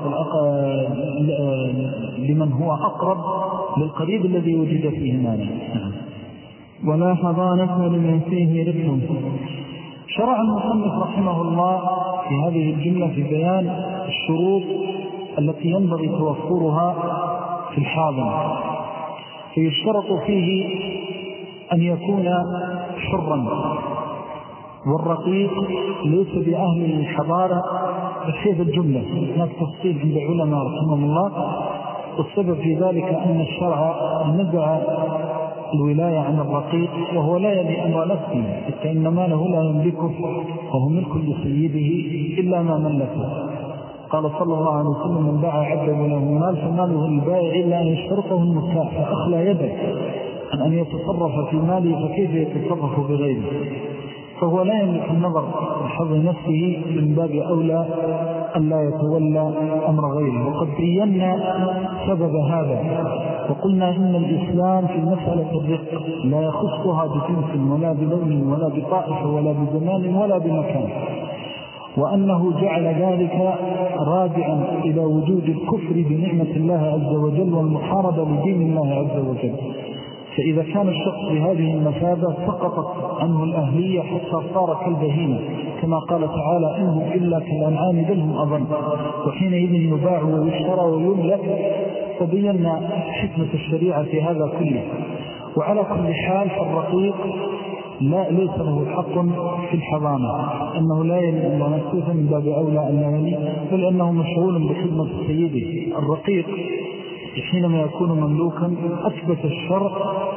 C: لمن هو أقرب للقريب الذي وجد فيه مانع.
B: ولا حضانة لمن فيه رفق.
C: شرع المصنف رحمه الله في هذه الجملة في بيان الشروط التي ينبغي توفرها في الحاضن. فيشترط فيه أن يكون حرا، والرقيق ليس بأهل الحضارة بحيث الجملة. هناك تفصيل عند العلماء رحمهم الله، والسبب في ذلك أن الشرع نزع الولاية عن الرقيق، وهو لا يلي أمر نفسه، فإن ماله لا يملكه وهو ملك لسيده إلا ما ملكه. قال صلى الله عليه وسلم: من باع عبدا وله مال فماله البائع إلا أن يشترطه المكاح، فأخلى يده عن أن يتصرف في ماله فكيف يتصرف بغيره. فهو لا يملك النظر لحظ نفسه، من باب أولى أن لا يتولى أمر غيره. وقد بينا سبب هذا وقلنا إن الإسلام في مسألة الرق لا يخصها بجنس ولا بلون ولا بطائفة ولا بزمان ولا بمكان، وأنه جعل ذلك راجعا إلى وجود الكفر بنعمة الله عز وجل والمحاربة لدين الله عز وجل. فإذا كان الشخص بهذه المثابة سقطت عنه الأهلية حتى صار كالبهيمة، كما قال تعالى: إنهم إلا كالأنعام بل هم أضل، وحينئذ يباع ويشترى ويملك. فبينا حكمة الشريعة في هذا كله. وعلى كل حال فالرقيق لا ليس له حق في الحضانة، أنه لا يلي أمر نفسه من باب أولى أن يلي، بل أنه مشغول بخدمة سيده. الرقيق حينما يكون مملوكا أثبت الشرع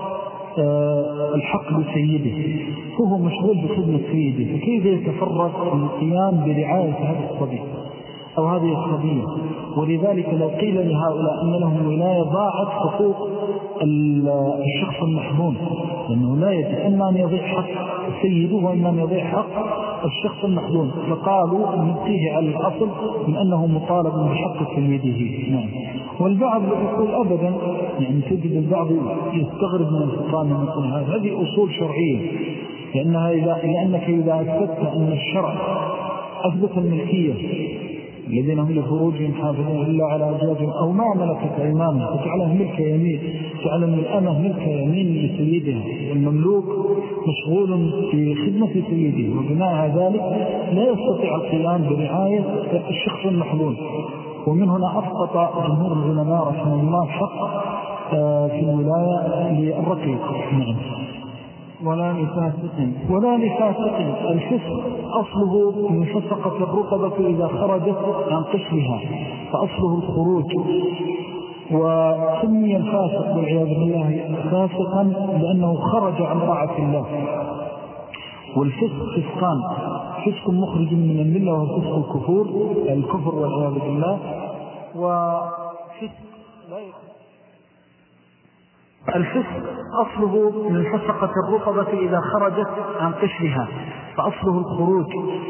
C: الحق بسيده، فهو مشغول بخدمة سيده، فكيف يتفرق القيام برعاية هذا الصبي أو هذه الصبية؟ ولذلك لو قيل لهؤلاء أن لهم ولاية ضاعت حقوق الشخص المحبون، لأنه لا يجب إما أن يضيع حق سيده وإما أن يضيع حق الشخص المحبون، فقالوا نبقيه على الأصل من أنه مطالب بحق سيده. نعم. والبعض يقول أبدا، يعني تجد البعض يستغرب من الفقهاء من يقول هذا، هذه أصول شرعية، لأنها إذا لأنك إذا أثبتت أن الشرع أثبت الملكية الذين هم لفروجهم حافظون إلا على أزواجهم أو ما ملكت أيمانهم، فجعلها ملك يمين، جعل من الأمة ملك يمين لسيدها، والمملوك مشغول في خدمة سيده، وبناء على ذلك لا يستطيع القيام برعاية الشخص المحظوظ. ومن هنا أسقط جمهور العلماء رحمه الله حق في الولاية للرقيق. نعم.
B: ولا لفاسق
C: ولا لفاسق. الفسق أصله من فسقة الرقبة إذا خرجت عن قشرها، فأصله الخروج. وسمي الفاسق والعياذ بالله فاسقا لأنه خرج عن طاعة الله. والفسق فسقان: فسق مخرج من الملة وهو فسق الكفور الكفر والعياذ بالله، وفسق لا يخرج. الفسق أصله من فسقة الرقبة إذا خرجت عن قشرها، فأصله الخروج.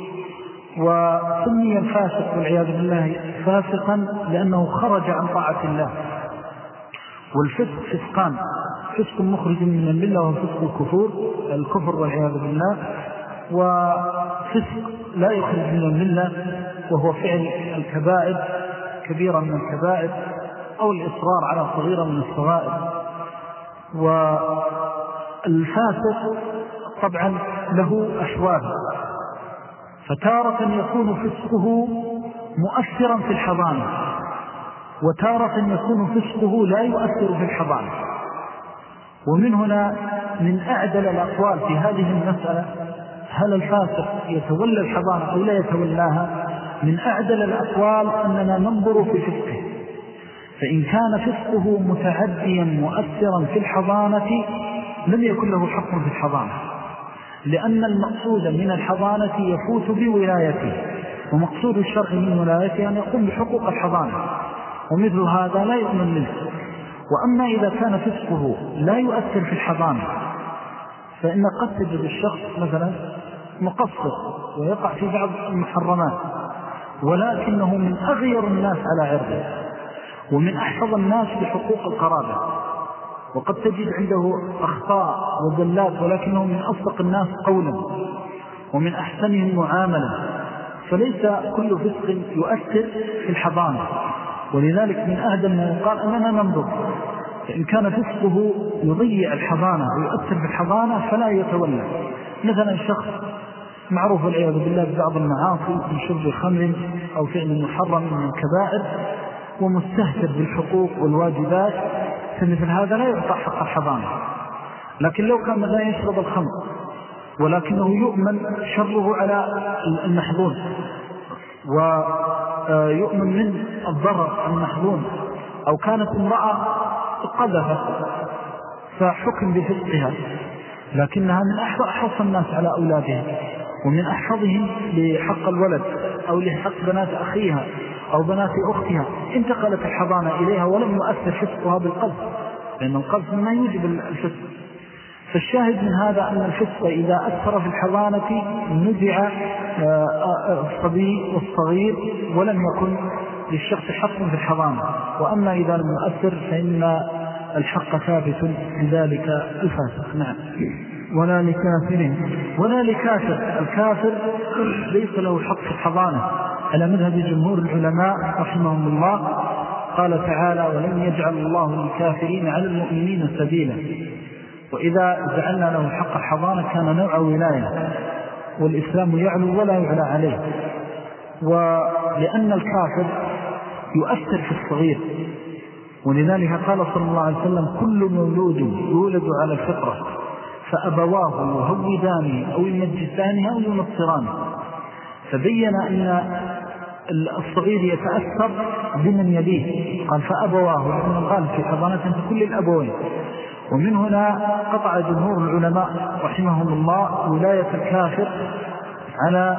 C: وسمي الفاسق والعياذ بالله فاسقا لأنه خرج عن طاعة الله. والفسق فسقان: فسق مخرج من الملة وهو فسق الكفور الكفر والعياذ بالله، وفسق لا يخرج من الملة وهو فعل الكبائر كبيرة من الكبائر أو الإصرار على صغيرة من الصغائر. والفاسق طبعا له أشواذ، فتارة يكون فسقه مؤثرا في الحضانة، وتارة يكون فسقه لا يؤثر في الحضانة. ومن هنا من أعدل الأقوال في هذه المسألة هل الفاسق يتولى الحضانة أو لا يتولاها، من أعدل الأقوال أننا ننظر في فسقه. فإن كان فسقه متعديا مؤثرا في الحضانة لم يكن له حق في الحضانة، لأن المقصود من الحضانة يفوت بولايته، ومقصود الشرع من ولايته أن يقوم بحقوق الحضانة، ومثل هذا لا يؤمن منه. وأما إذا كان فسقه لا يؤثر في الحضانة، فإن قد تجد الشخص مثلا مقصر ويقع في بعض المحرمات، ولكنه من أغير الناس على عرضه، ومن أحفظ الناس بحقوق القرابة، وقد تجد عنده أخطاء وزلات، ولكنه من أصدق الناس قولا ومن أحسنهم معاملة. فليس كل فسق يؤثر في الحضانة، ولذلك من أهدى ما يقال أننا ننظر، فإن كان فسقه يضيع الحضانة ويؤثر في الحضانة فلا يتولى. مثلا شخص معروف والعياذ بالله ببعض المعاصي من شرب خمر أو فعل محرم من الكبائر ومستهتر بالحقوق والواجبات، فمثل هذا لا يعطى حق الحضانة. لكن لو كان لا يشرب الخمر ولكنه يؤمن شره على المحظون ويؤمن من الضرر المحظون، أو كانت امرأة قذفت فحكم بفسقها، لكنها من أحرص الناس على أولادها ومن أحفظهم لحق الولد أو لحق بنات أخيها أو بنات أختها، انتقلت الحضانة إليها ولم يؤثر فسقها بالقذف، لأن القذف ما يوجب الفسق. فالشاهد من هذا أن الفسق إذا أثر في الحضانة نزع الصبي والصغير ولم يكن للشخص حق في الحضانة. وأما إذا لم يؤثر فإن الحق ثابت لذلك الفاسق. نعم.
B: ولا لكافر
C: ولا لكافر. الكافر ليس له حق في الحضانة على مذهب جمهور العلماء رحمهم الله. قال تعالى: ولم يجعل الله للكافرين على المؤمنين سبيلا. وإذا جعلنا له حق الحضانة كان نوع ولاية، والإسلام يعلو ولا يعلى عليه. ولأن الكافر يؤثر في الصغير، ولذلك قال صلى الله عليه وسلم: كل مولود يولد على الفطرة فأبواه يهودانه أو يمجسانه أو ينصرانه. فبين أن الصغير يتأثر بمن يليه، قال فأبواه، لأن الغالب في حضانة كل الأبوين. ومن هنا قطع جمهور العلماء رحمهم الله ولاية الكافر على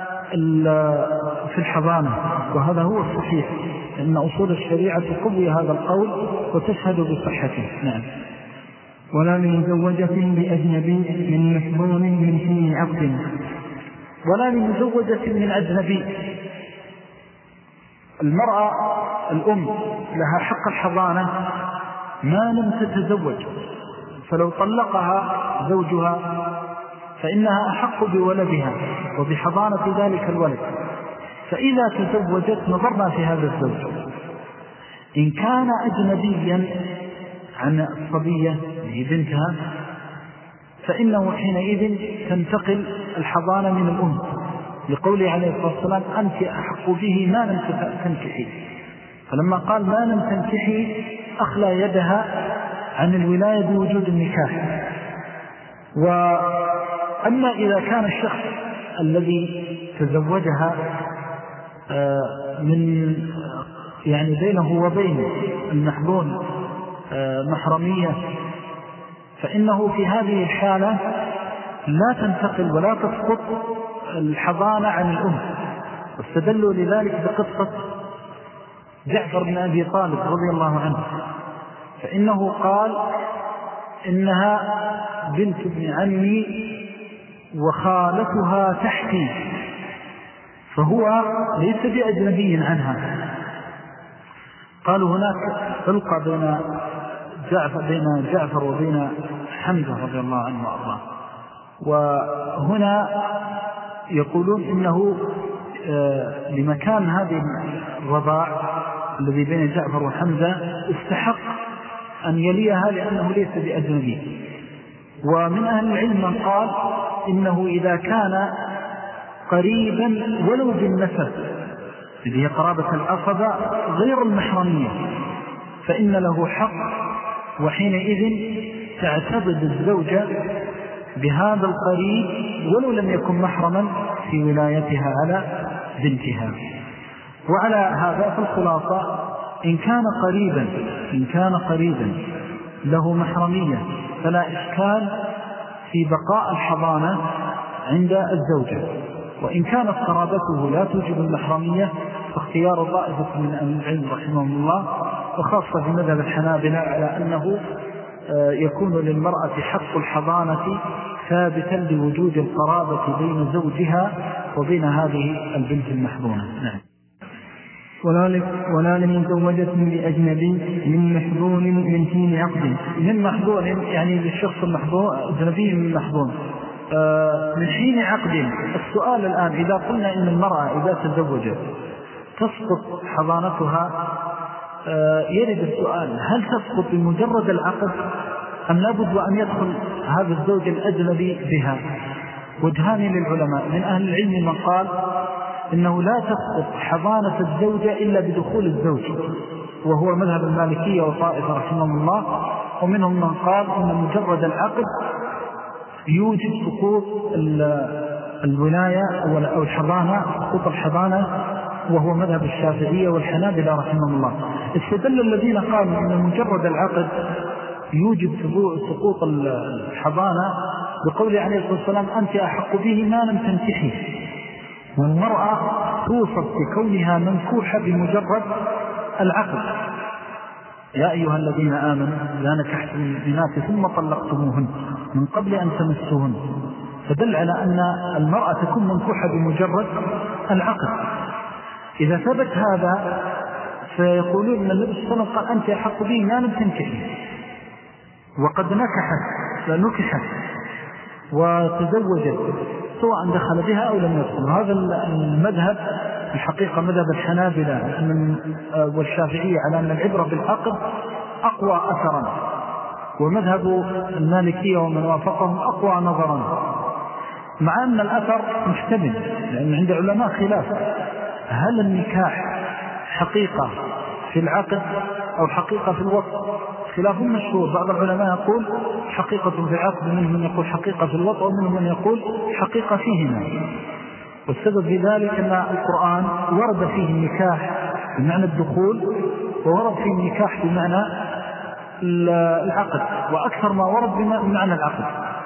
C: في الحضانة، وهذا هو الصحيح، لأن أصول الشريعة تقوي هذا القول وتشهد بصحته. نعم.
B: ولا لمزوجة بأجنبي من محظون من حين عقد.
C: ولا لمزوجة من أجنبي. المرأة الأم لها حق الحضانة ما لم تتزوج، فلو طلقها زوجها فإنها أحق بولدها وبحضانة ذلك الولد. فإذا تزوجت نظرنا في هذا الزوج، إن كان أجنبيا عن الصبية هي بنتها فإنه حينئذ تنتقل الحضانة من الأم، لقوله عليه الصلاة والسلام أنت أحق به ما لم تنكحي. فلما قال ما لم تنكحي أخلى يدها عن الولاية بوجود النكاح. وأما إذا كان الشخص الذي تزوجها من يعني بينه وبين المحظون محرمية، فإنه في هذه الحالة لا تنتقل ولا تسقط الحضانة عن الأم. واستدلوا لذلك بقصة جعفر بن أبي طالب رضي الله عنه، فإنه قال إنها بنت ابن عمي وخالتها تحتي، فهو ليس بأجنبي عنها. قالوا هناك فرقة بين جعفر, بين جعفر وبين حمزة رضي الله عنه وأرضاه، وهنا يقولون إنه لمكان هذه الرضاع الذي بين جعفر وحمزة استحق أن يليها لأنه ليس بأجنبي. ومن أهل العلم من قال إنه إذا كان قريبا ولو بالنسب، اللي هي قرابة العصبة غير المحرمية، فإن له حق، وحينئذ تعتضد الزوجة بهذا القريب ولو لم يكن محرما في ولايتها على بنتها. وعلى هذا فالخلاصة إن كان قريبا إن كان قريبا له محرمية فلا إشكال في بقاء الحضانة عند الزوجة، وإن كانت قرابته لا توجب المحرمية فاختيار طائفة من أهل العلم رحمهم الله، وخاصة في مذهب الحنابلة، على أنه يكون للمرأة حق الحضانة ثابتا لوجود القرابة بين زوجها وبين هذه البنت المحضونة. نعم.
B: ولا لمزوجة لأجنبي من محضون من حين عقد.
C: من محضون يعني للشخص المحضون، أجنبي من محضون من حين عقد. السؤال الآن إذا قلنا إن المرأة إذا تزوجت تسقط حضانتها، يرد السؤال هل تسقط بمجرد العقد أم لابد أن يدخل هذا الزوج الأجنبي بها؟ وجهان للعلماء. من أهل العلم من قال إنه لا تسقط حضانة الزوجة إلا بدخول الزوج، وهو مذهب المالكية وطائفة رحمهم الله. ومنهم من قال إن مجرد العقد يوجب سقوط الولاية أو الحضانة، سقوط الحضانة، وهو مذهب الشافعية والحنابلة رحمهم الله. استدل الذين قالوا أن مجرد العقد يوجب سقوط الحضانة بقول عليه الصلاة والسلام أنت أحق به ما لم تنكحي. والمرأة توصف بكونها منكوحة بمجرد العقد. يا أيها الذين آمنوا لا نكحتم المؤمنات ثم طلقتموهن من قبل أن تمسوهن، فدل على أن المرأة تكون منكوحة بمجرد العقد. إذا ثبت هذا فيقولون أن النبي صلى الله عليه وسلم قال أنت أحق به ما لم تنكحي، وقد نكحت فنكحت وتزوجت سواء دخل بها أو لم يدخل. هذا المذهب الحقيقة مذهب الحنابلة والشافعية على أن العبرة بالعقد أقوى أثرا، ومذهب المالكية ومن وافقهم أقوى نظرا، مع أن الأثر محتمل، لأن عند علماء خلاف هل النكاح حقيقة في العقد أو حقيقة في الوطء. خلاف مشهور، بعض العلماء يقول حقيقة في العقد، ومنهم من يقول حقيقة في الوطء، ومنهم من يقول حقيقة فيهما. والسبب في ذلك أن القرآن ورد فيه النكاح بمعنى الدخول، وورد فيه النكاح بمعنى العقد، وأكثر ما ورد بمعنى العقد.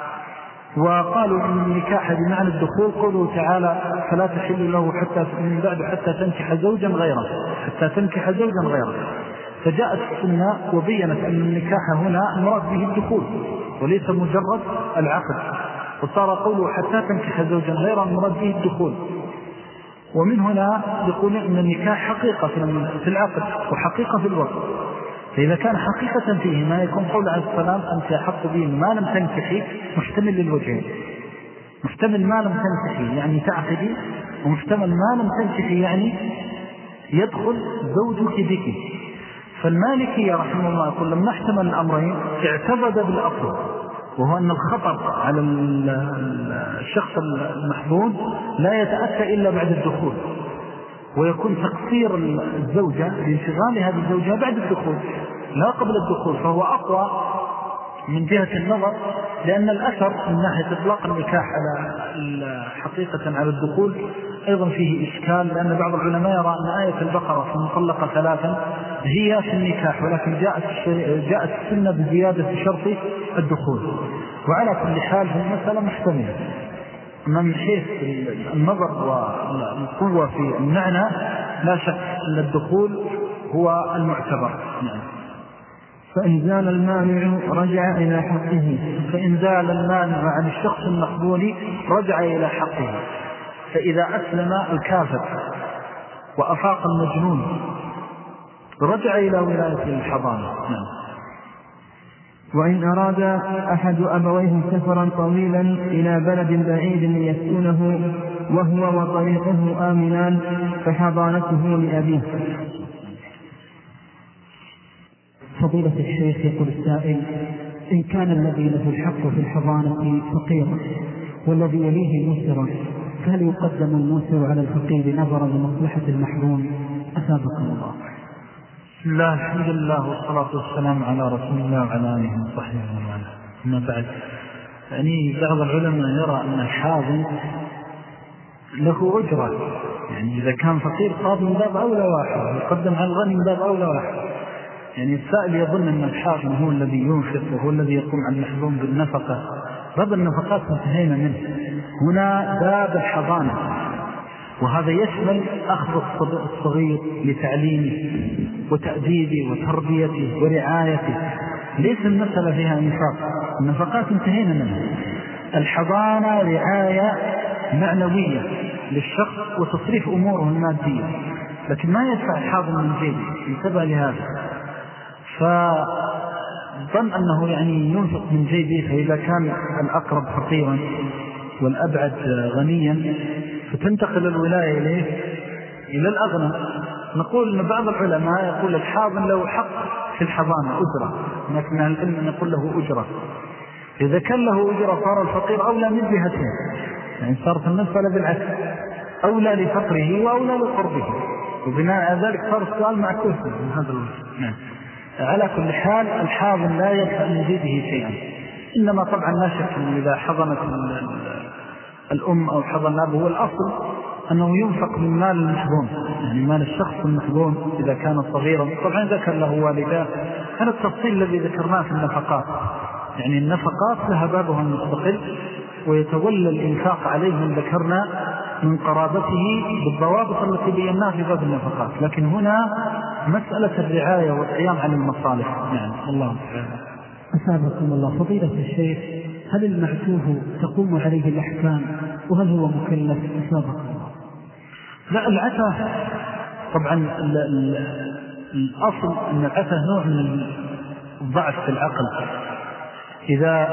C: وقالوا إن النكاح بمعنى الدخول قوله تعالى فلا تحل له حتى من بعد حتى تنكح زوجا غيره، حتى تنكح زوجا غيره. فجاءت السنة وبينت أن النكاح هنا مراد به الدخول وليس مجرد العقد، وصار قوله حتى تنكح زوجا غيره مراد به الدخول. ومن هنا يقول أن النكاح حقيقة في العقد وحقيقة في الوقت. فإذا كان حقيقة فيه ما يكون قول عليه السلام أنت أحق به ما لم تنكحي محتمل للوجهين، محتمل ما لم تنكحي يعني تعقدي، ومحتمل ما لم تنكحي يعني يدخل زوجك بك. فالمالكية رحمه الله يقول لما احتمل الأمرين اعتبد بالأصل، وهو أن الخطر على الشخص المحظوظ لا يتأتى إلا بعد الدخول، ويكون تقصير الزوجة لانشغال هذه الزوجة بعد الدخول لا قبل الدخول، فهو أقوى من جهة النظر، لأن الأثر من ناحية إطلاق النكاح على حقيقة على الدخول أيضا فيه إشكال، لأن بعض العلماء يرى أن آية البقرة في المطلقة ثلاثا هي في النكاح، ولكن جاءت جاءت السنة بزيادة شرط الدخول. وعلى كل حال في المسألة محتملة، من حيث النظر والقوة في المعنى لا شك أن الدخول هو المعتبر. نعم.
B: فإن زال المانع رجع إلى حقه.
C: فإن زال المانع عن الشخص المقبول رجع إلى حقه. فإذا أسلم الكافر وأفاق المجنون رجع إلى ولاية الحضانة. نعم.
B: وإن أراد أحد أبويه سفرا طويلا إلى بلد بعيد يسكنه وهو وطريقه آمنان فحضانته لأبيه.
D: فضيلة الشيخ، يقول السائل: إن كان الذي له الحق في الحضانة فقيرا والذي يليه موسرا، فهل يقدم الموسر على الفقير نظرا لمصلحة المحروم؟ أثابكم الله.
C: بسم الله، الحمد لله والصلاة والسلام على رسول الله وعلى آله وصحبه ومن أما بعد، يعني بعض العلماء يرى أن الحاضن له أجرة، يعني إذا كان فقير صاب من باب أولى واحد، يقدم على الغني من باب أولى واحد. يعني السائل يظن أن الحاضن هو الذي ينفق وهو الذي يقوم على المحروم بالنفقة. باب النفقات انتهينا منه، هنا باب الحضانة، وهذا يشمل أخذ الصغير لتعليمه وتأديبه وتربيته ورعايته، ليس المسألة فيها إنفاق، النفقات انتهينا منها. الحضانة رعاية معنوية للشخص وتصريف أموره المادية، لكن ما يدفع الحاضن من جيبه، انتبه لهذا. فظن أنه يعني ينفق من جيبه، فإذا كان الأقرب فقيرا والأبعد غنيا فتنتقل الولاية إليه إلى الأغنى. نقول أن بعض العلماء يقول الحاضن له حق في الحضانة أجرة، لكن العلم يقول له أجرة. إذا كان له أجرة صار الفقير أولى من جهتين، يعني صارت المسألة بالعكس، أولى لفقره وأولى لقربه، وبناء على ذلك صار السؤال معكوس من هذا الوجه. نعم. على كل حال الحاضن لا يدفع من جيبه شيئا، إنما طبعا لا شك أن إذا حضنت الأم أو حضن الأب هو الأصل أنه ينفق من مال المحظون، يعني مال الشخص المحظون إذا كان صغيرا. طبعا إذا كان له والداه هذا التفصيل الذي ذكرناه في النفقات، يعني النفقات لها بابها المستقل، ويتولى الإنفاق عليه من ذكرنا من قرابته بالضوابط التي بيناها في باب النفقات. لكن هنا مسألة الرعاية والقيام على المصالح. يعني الله تعالى.
D: أثابكم الله. فضيلة الشيخ، هل المعتوه تقوم عليه الأحكام وهل هو مكلف؟ أثابكم الله.
C: لا، العته طبعا ال ال الأصل أن العته نوع من الضعف في العقل. إذا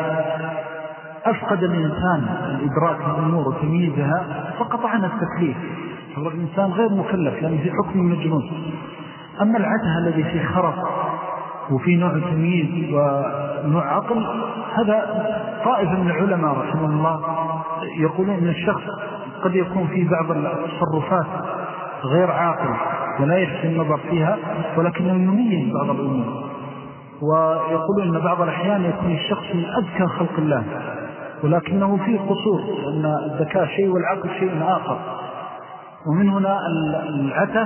C: أفقد الإنسان الإدراك للأمور وتمييزها فقطع عنه التكليف، الإنسان غير مكلف لأنه في حكم المجنون. أما العته الذي فيه خرق وفي نوع تمييز ونوع عقل، هذا طائفة من العلماء رحمه الله يقولون أن الشخص قد يكون في بعض التصرفات غير عاقل ولا يحسن النظر فيها، ولكنه يميز بعض الأمور. ويقولون أن بعض الأحيان يكون الشخص من أذكى خلق الله ولكنه فيه قصور، لأن الذكاء شيء والعقل شيء آخر. ومن هنا العته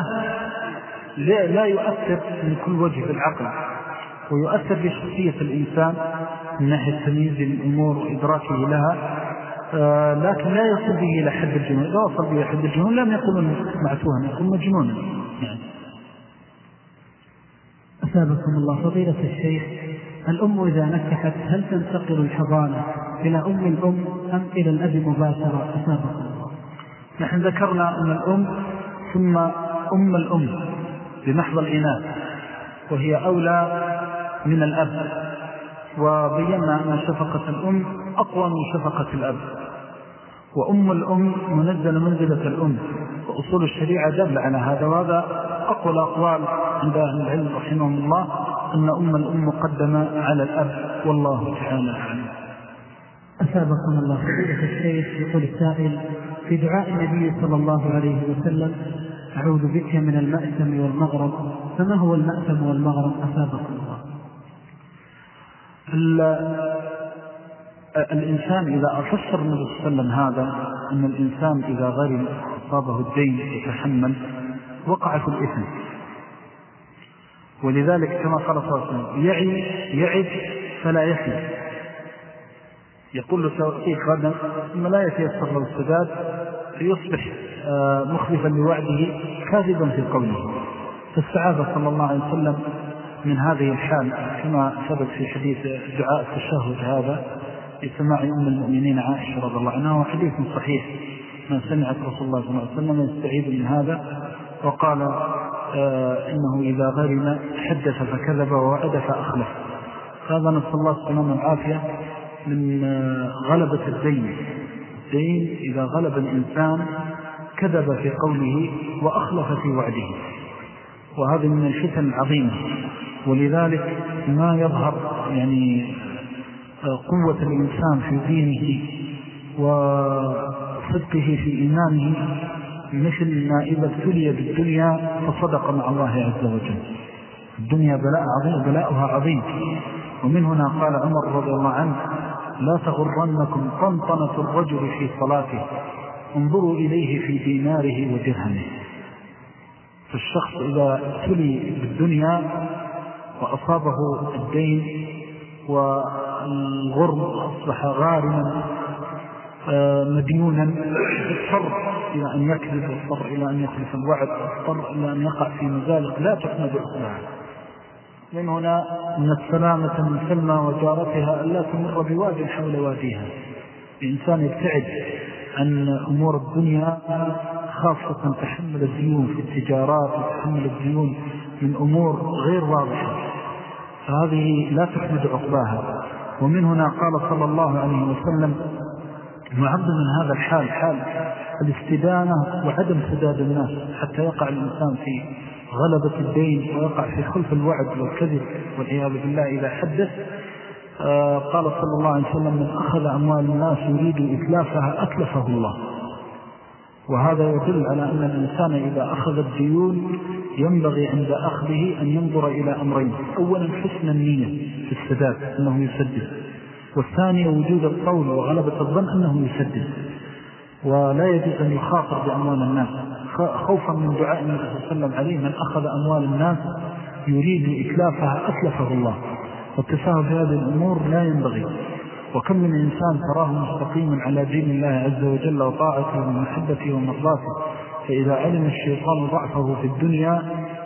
C: لا يؤثر من كل وجه بالعقل، ويؤثر في شخصية الإنسان من ناحية تمييز الأمور وإدراكه لها، آه لكن لا يصل به إلى حد الجنون. إذا وصل به إلى حد الجنون لم يكون معتوها، يكون مجنونا. يعني.
D: أثابكم الله. فضيلة الشيخ، الأم إذا نكحت هل تنتقل الحضانة إلى أم الأم أم إلى الأب مباشرة؟ أثابكم الله.
C: نحن ذكرنا أن الأم ثم أم الأم بمحض الإناث، وهي أولى من الأب، وبينا أن شفقة الأم أقوى من شفقة الأب، وأم الأم منزل منزلة الأم، وأصول الشريعة دل على هذا. وهذا أقوى الأقوال عند أهل العلم رحمهم الله أن أم الأم مقدمة على الأب، والله تعالى أعلم.
D: أثابكم الله. فضيلة الشيخ يقول السائل: في دعاء النبي صلى الله عليه وسلم أعوذ بك من المأثم والمغرم، فما هو المأثم والمغرم أثابكم الله؟
C: الإنسان إذا أفسر النبي صلى الله عليه وسلم هذا أن الإنسان إذا غرم أصابه الدين يتحمل وقع في الإثم، ولذلك كما قال صلى الله عليه وسلم: يعي يعد فلا يحي، يقول له سأعطيك غدا ثم لا يتيسر له السداد فيصبح مخلفا لوعده كاذبا في قوله. فاستعاذ صلى الله عليه وسلم من هذه الحال كما ثبت في حديث دعاء التشهد هذا بسماع أم المؤمنين عائشة رضي الله عنها، وحديث صحيح ما سمعت رسول الله صلى الله عليه وسلم يستعيذ من هذا، وقال آه إنه إذا غرم حدث فكذب ووعد فأخلف. هذا نسأل الله السلامة والعافية من آه غلبة الدين. الدين إذا غلب الإنسان كذب في قوله وأخلف في وعده، وهذه من الفتن العظيمة. ولذلك ما يظهر يعني قوة الإنسان في دينه وصدقه في إيمانه مثل ما إذا ابتلي بالدنيا فصدق مع الله عز وجل. الدنيا بلاء عظيم، بلاؤها عظيم. ومن هنا قال عمر رضي الله عنه: لا تغرنكم طنطنة الرجل في صلاته، انظروا إليه في ديناره ودرهمه. فالشخص إذا ابتلي بالدنيا وأصابه الدين والغرم أصبح غارما مديونا، اضطر إلى أن يكذب، واضطر إلى أن يخلف الوعد، واضطر إلى أن يقع في مزالق لا تحمد أصلها. من هنا من السلامة من سلمى وجارتها ألا تمر بواد حول واديها. الإنسان يبتعد عن أمور الدنيا، خاصة تحمل الديون في التجارات وتحمل الديون من أمور غير واضحة، فهذه لا تحمد عقباها. ومن هنا قال صلى الله عليه وسلم: معظم من هذا الحال حال الاستدانة وعدم سداد الناس، حتى يقع الإنسان في غلبة الدين ويقع في خلف الوعد والكذب والعياذ بالله إذا حدث. آه قال صلى الله عليه وسلم: من أخذ أموال الناس يريد إتلافها أتلفه الله. وهذا يدل على أن الإنسان إذا أخذ الديون ينبغي عند أخذه أن ينظر إلى أمرين: أولا حسن النية في السداد أنه يسدد، والثاني وجود القول وغلبة الظن أنه يسدد. ولا يجوز أن يخاطر بأموال الناس خوفا من دعاء النبي صلى الله عليه وسلم عليه: من أخذ أموال الناس يريد إتلافها أتلفه الله. والتساهل في هذه الأمور لا ينبغي. وكم من إنسان تراه مستقيما على دين الله عز وجل وطاعته ومحبته ومرضاته، فإذا علم الشيطان ضعفه في الدنيا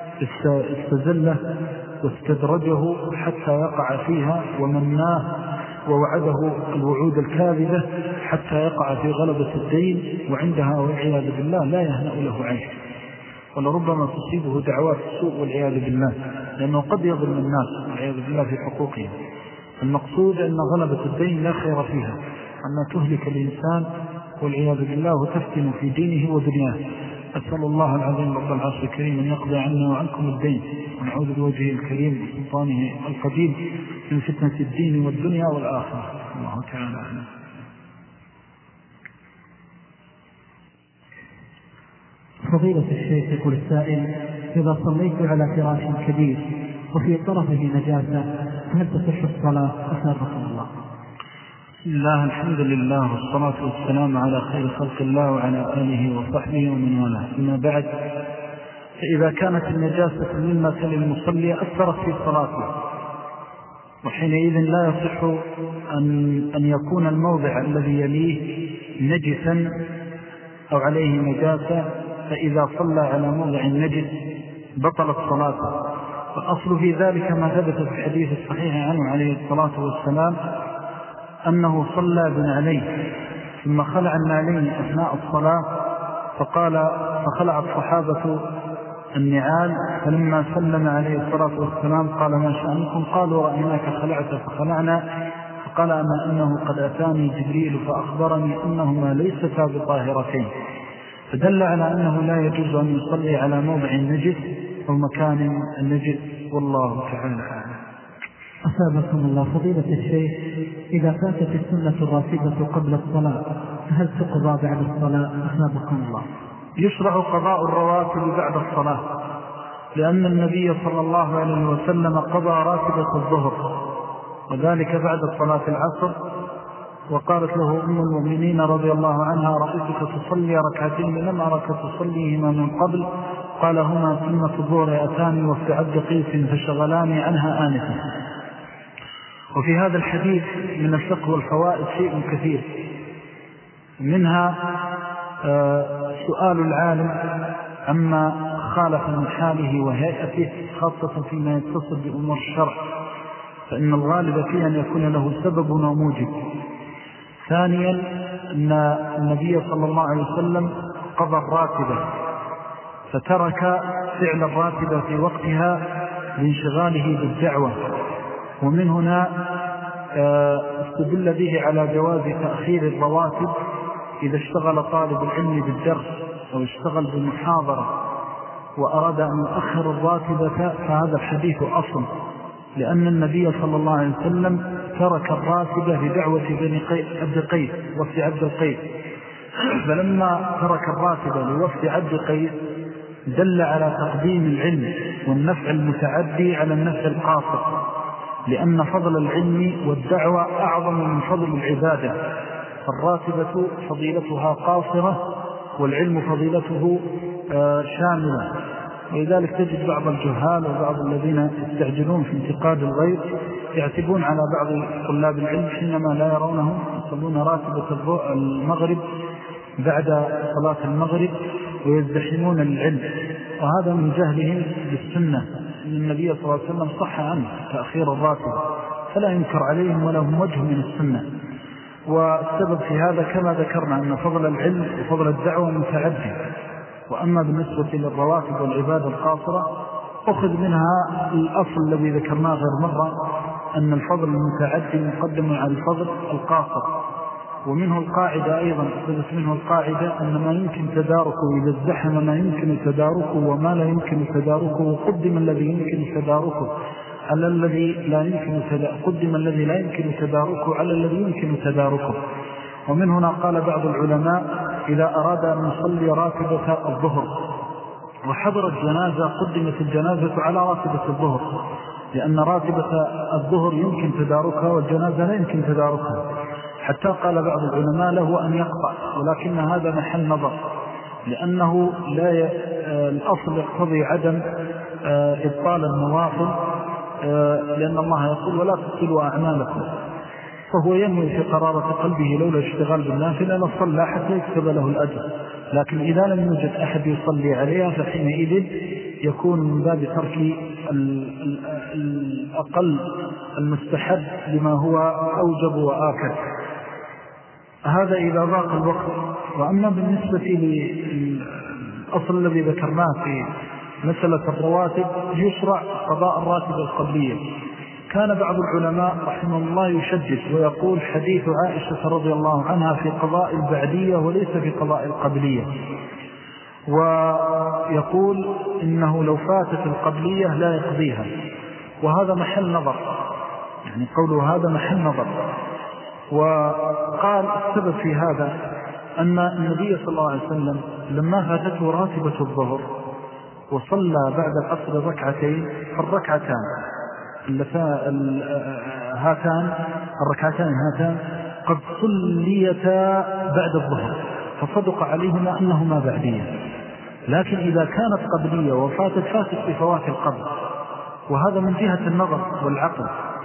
C: استزله واستدرجه حتى يقع فيها، ومناه ووعده الوعود الكاذبة حتى يقع في غلبة الدين، وعندها والعياذ بالله لا يهنأ له عيش، ولربما تصيبه دعوات السوء والعياذ بالله، لأنه قد يظلم الناس والعياذ بالله في حقوقهم. المقصود أن غلبة الدين لا خير فيها، أنها تهلك الإنسان والعياذ بالله وتفتن في دينه ودنياه. أسأل الله العظيم رب العرش الكريم أن يقضي عنا وعنكم الدين، ونعوذ بوجهه الكريم وسلطانه القديم من فتنة الدين والدنيا والآخرة. الله تعالى أعلم.
D: فضيلة الشيخ يقول السائل: إذا صليت على فراش كبير وفي طرفه نجاسة فهل تصح الصلاة أثابكم الله؟
C: بسم الله، الحمد لله، والصلاة والسلام على خير خلق الله وعلى آله وصحبه ومن والاه. أما بعد، فإذا كانت النجاسة مما تلي المصلي أثرت في صلاته، وحينئذ لا يصح أن, أن يكون الموضع الذي يليه نجسا أو عليه نجاسة، فإذا صلى على موضع النجس بطلت صلاته. والأصل في ذلك ما ثبت في الحديث الصحيح عنه عليه الصلاة والسلام أنه صلى بنعليه ثم خلع النعلين أثناء الصلاة، فقال فخلع الصحابة النعال، فلما سلم عليه الصلاة والسلام قال: ما شأنكم؟ قالوا: رأيناك خلعت فخلعنا. فقال: أما أنه قد أتاني جبريل فأخبرني أنهما ليستا بطاهرتين. فدل على أنه لا يجوز أن يصلي على موضع النجس أو مكان النجس، والله تعالى أعلم.
D: أثابكم الله. فضيلة الشيخ، إذا فاتت السنة الراتبة قبل الصلاة فهل تقضى بعد الصلاة؟ أثابكم الله.
C: يشرع قضاء الرواتب بعد الصلاة، لأن النبي صلى الله عليه وسلم قضى راتبة الظهر وذلك بعد صلاة العصر، وقالت له أم المؤمنين رضي الله عنها: رأيتك تصلي ركعتين لم أرك تصليهما من قبل. قال: هما سنة الظهر أتاني وفي عبد قيس فشغلاني عنها آنفا. وفي هذا الحديث من الفقه والفوائد شيء كثير، منها سؤال العالم عما خالف من حاله وهيئته، خاصة فيما يتصل بأمور الشرع، فإن الغالب فيه أن يكون له سبب وموجب. ثانيا أن النبي صلى الله عليه وسلم قضى الراتبة فترك فعل الراتبة في وقتها لانشغاله بالدعوة، ومن هنا استدل به على جواز تأخير الرواتب إذا اشتغل طالب العلم بالدرس أو اشتغل بالمحاضرة وأراد أن يؤخر الراتبة، فهذا الحديث أصل، لأن النبي صلى الله عليه وسلم ترك الراتبة بدعوة بني عبد قيس وفد عبد القيس، فلما ترك الراتبة لوفد عبد قيس دل على تقديم العلم والنفع المتعدي على النفع القاصر، لأن فضل العلم والدعوة أعظم من فضل العبادة، فالراتبة فضيلتها قاصرة والعلم فضيلته شاملة. ولذلك تجد بعض الجهال وبعض الذين يستعجلون في انتقاد الغير يعتبون على بعض طلاب العلم حينما لا يرونهم يصلون راتبة المغرب بعد صلاة المغرب ويزدحمون العلم، وهذا من جهلهم بالسنة، أن النبي صلى الله عليه وسلم صح عنه تأخير الراتبة، فلا ينكر عليهم ولهم وجه من السنة. والسبب في هذا كما ذكرنا أن فضل العلم وفضل الدعوة متعدي. وأما بالنسبة للرواتب والعبادة القاصرة أخذ منها الأصل الذي ذكرناه غير مرة، أن الفضل المتعدي مقدم على الفضل القاصر. ومنه القاعدة أيضا أخذت منه القاعدة أن ما يمكن تداركه إذا ازدحم ما يمكن تداركه وما لا يمكن تداركه وقدم الذي يمكن تداركه على الذي لا يمكن تداركه قدم الذي لا يمكن تداركه على الذي يمكن تداركه. ومن هنا قال بعض العلماء: إذا أراد أن يصلي راتبة الظهر وحضر الجنازة قدمت الجنازة على راتبة الظهر، لأن راتبة الظهر يمكن تداركها والجنازة لا يمكن تداركها. حتى قال بعض العلماء له أن يقطع، ولكن هذا محل نظر، لأنه لا ي... الأصل يقتضي عدم إبطال النوافل، لأن الله يقول: ولا تبطلوا أعمالكم، فهو ينوي في قرارة قلبه لولا اشتغال بالنافلة لصلى حتى يكتب له الأجر. لكن إذا لم يوجد أحد يصلي عليها فحينئذ يكون من باب ترك الأقل المستحب لما هو أوجب وآكد. هذا إذا ضاق الوقت. وأما بالنسبة للأصل الذي ذكرناه في مسألة الرواتب يشرع قضاء الراتب القبلية. كان بعض العلماء رحمه الله يشدد ويقول: حديث عائشة رضي الله عنها في قضاء البعدية وليس في قضاء القبلية، ويقول إنه لو فاتت القبلية لا يقضيها، وهذا محل نظر، يعني قوله هذا محل نظر. وقال السبب في هذا أن النبي صلى الله عليه وسلم لما فاتته راتبة الظهر وصلى بعد العصر ركعتين، فالركعتان هاتان الركعتان هاتان قد صليتا بعد الظهر، فصدق عليهما أنهما بعدية. لكن إذا كانت قبلية وفاتت فاتت بفوات القبل، وهذا من جهة النظر والعقل.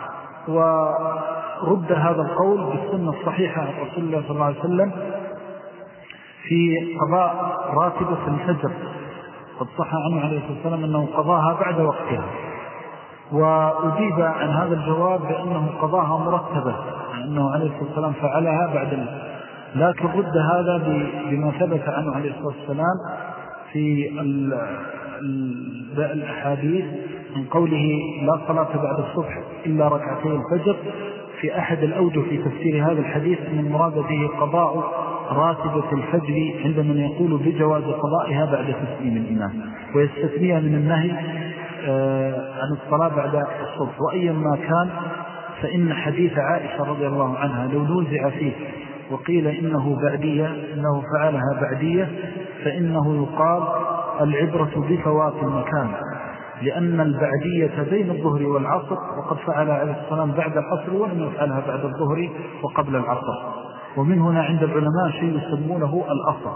C: ورد هذا القول بالسنة الصحيحة عن رسول الله صلى الله عليه وسلم في قضاء راتبة الفجر، قد صح عنه عليه الصلاة والسلام أنه قضاها بعد وقتها، وأجيب عن هذا الجواب بأنه قضاها مرتبة، أنه عليه الصلاة والسلام فعلها بعد ال... لكن رد هذا بما ثبت عنه عليه الصلاة والسلام في ال... الأحاديث من قوله: لا صلاة بعد الصبح إلا ركعتي الفجر. في أحد الأوجه في تفسير هذا الحديث أن المراد به قضاء راتبة الفجر عند من يقول بجواز قضائها بعد تسليم الإمام، ويستثنيها من النهي عن الصلاة بعد الصبح. وأيا ما كان فإن حديث عائشة رضي الله عنها لو نوزع فيه وقيل إنه بعدية إنه فعلها بعدية فإنه يقال العبرة بفوات المكان، لأن البعدية بين الظهر والعصر، وقد فعل عليه السلام بعد العصر ولم يفعلها بعد الظهر وقبل العصر. ومن هنا عند العلماء شيء يسمونه الأصل.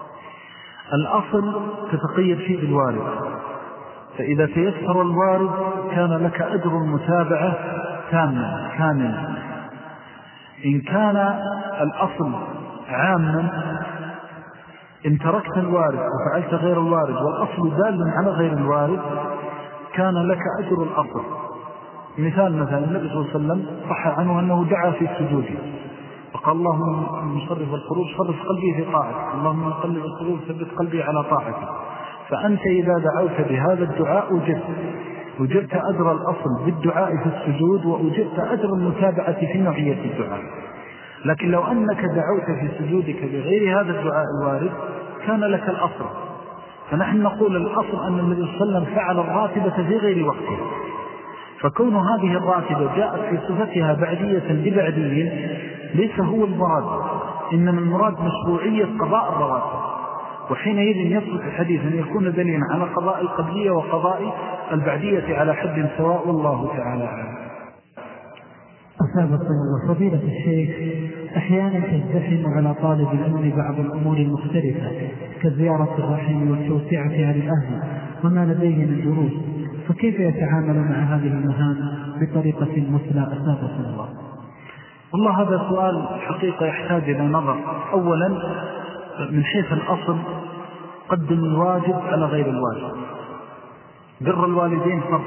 C: الأصل تتقيد فيه بالوارد، فإذا تيسر الوارد كان لك أجر المتابعة تاما كاملا. إن كان الأصل عاما إن تركت الوارد وفعلت غير الوارد والأصل دال على غير الوارد كان لك أجر الأصل. مثال مثلا النبي صلى الله عليه وسلم صح عنه أنه دعا في السجود وقال اللهم مصرف القلوب صرف قلبي في طاعتك، اللهم مقلب القلوب ثبت قلبي على طاعتك. فأنت إذا دعوت بهذا الدعاء وجدت وجدت أجر الأصل بالدعاء في السجود ووجدت أجر المتابعة في نوعية الدعاء. لكن لو أنك دعوت في سجودك بغير هذا الدعاء الوارد كان لك الأصل. فنحن نقول الأصل أن النبي صلى الله عليه وسلم فعل الراتبة في غير وقته، فكون هذه الراتبة جاءت في صفتها بعدية لبعدية ليس هو المراد، إنما المراد مشروعية قضاء الرواتب. وحينئذ يصلح الحديث أن يكون دليلا على قضاء القبلية وقضاء البعدية على حد سواء، والله تعالى أعلم.
D: أثابكم الله. فضيلة الشيخ، أحيانا تزدحم على طالب العلم بعض الأمور المختلفة كزيارة الرحم والتوسعة على الأهل وما لديه من دروس، فكيف يتعامل مع هذه المهام بطريقة مثلى؟ أثابكم الله.
C: والله هذا سؤال حقيقة يحتاج إلى نظر. أولا من حيث الأصل قدم الواجب على غير الواجب. بر الوالدين فرض،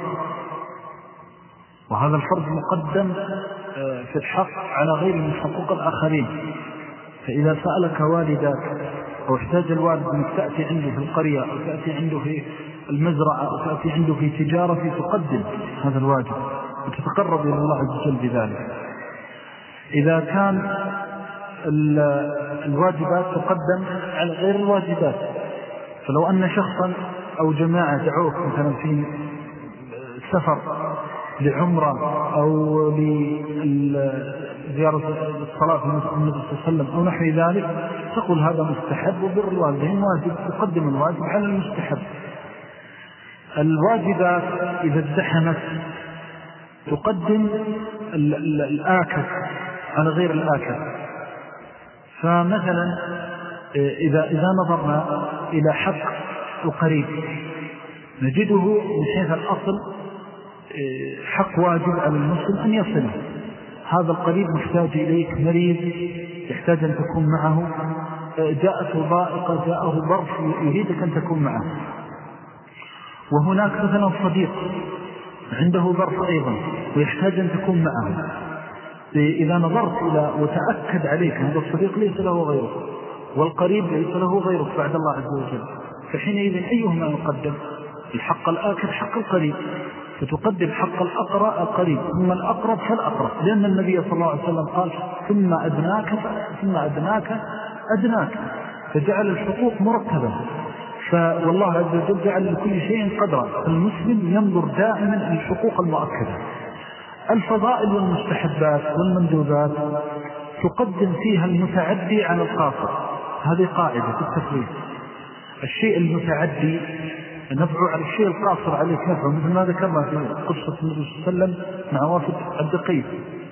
C: وهذا الفرض مقدم في الحق على غير من حقوق الآخرين. فإذا سألك والدك أو احتاج الوالد أنك تأتي عنده في القرية أو تأتي عنده في المزرعة أو تأتي عنده في تجارة تقدم هذا الواجب وتتقرب إلى الله عز وجل بذلك. إذا كان الواجبات تقدم على غير الواجبات، فلو أن شخصا أو جماعة دعوك مثلا في سفر لعمرة أو لزيارة الصلاة في مسجد النبي صلى الله عليه وسلم أو نحو ذلك، تقول هذا مستحب، وبر الوالدين واجب، تقدم الواجب على المستحب. الواجبات إذا ازدحمت تقدم الآكل على غير الآكل. فمثلا إذا, إذا نظرنا إلى حق القريب نجده من حيث الأصل حق واجب على المسلم أن يصله. هذا القريب محتاج إليك، مريض يحتاج أن تكون معه، جاءته ضائقة، جاءه ظرف يريدك أن تكون معه. وهناك مثلا صديق عنده ظرف أيضا ويحتاج أن تكون معه. إذا نظرت إلى وتأكد عليك هذا الصديق ليس له غيره والقريب ليس له غيره بعد الله عز وجل، فحينئذ أيهما يقدم؟ الحق الآكد حق القريب، فتقدم حق الأقرأ القريب ثم الأقرب فالأقرب، لأن النبي صلى الله عليه وسلم قال ثم أدناك ثم أدناك أدناك، فجعل الحقوق مرتبة. فوالله عز وجل جعل لكل شيء قدرا. المسلم ينظر دائما الحقوق المؤكدة. الفضائل والمستحبات والمندوبات تقدم فيها المتعدي على القاصر، هذه قاعدة في التفريق. الشيء المتعدي نفعه على الشيء القاصر عليك نفعه، مثل ما ذكرنا في قصة النبي صلى الله عليه وسلم مع وافد الدقيق.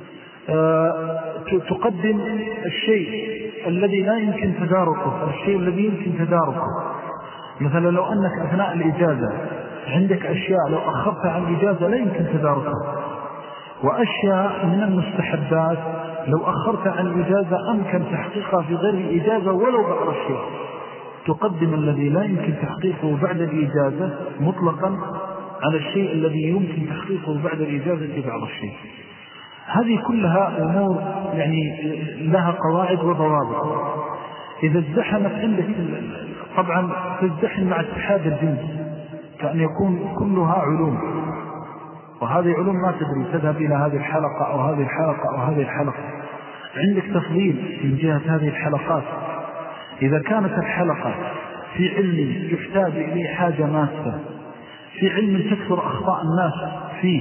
C: أه تقدم الشيء الذي لا يمكن تداركه الشيء الذي يمكن تداركه. مثلا لو أنك أثناء الإجازة عندك أشياء لو أخرت عن الإجازة لا يمكن تداركها، وأشياء من المستحبات لو أخرت عن الإجازة أمكن تحقيقها في غير الإجازة ولو بعض الشيء. تقدم الذي لا يمكن تحقيقه بعد الإجازة مطلقا على الشيء الذي يمكن تحقيقه بعد الإجازة بعض الشيء. هذه كلها أمور يعني لها قواعد وضوابط. إذا ازدحمت عندك طبعا تزدحم مع اتحاد الجنس، كأن يكون كلها علوم، وهذه علوم ما تدري تذهب إلى هذه الحلقة أو هذه الحلقة أو هذه الحلقة. عندك تفضيل من جهة هذه الحلقات. إذا كانت الحلقة في علم يحتاج إليه حاجة ماسة، في علم تكثر أخطاء الناس فيه،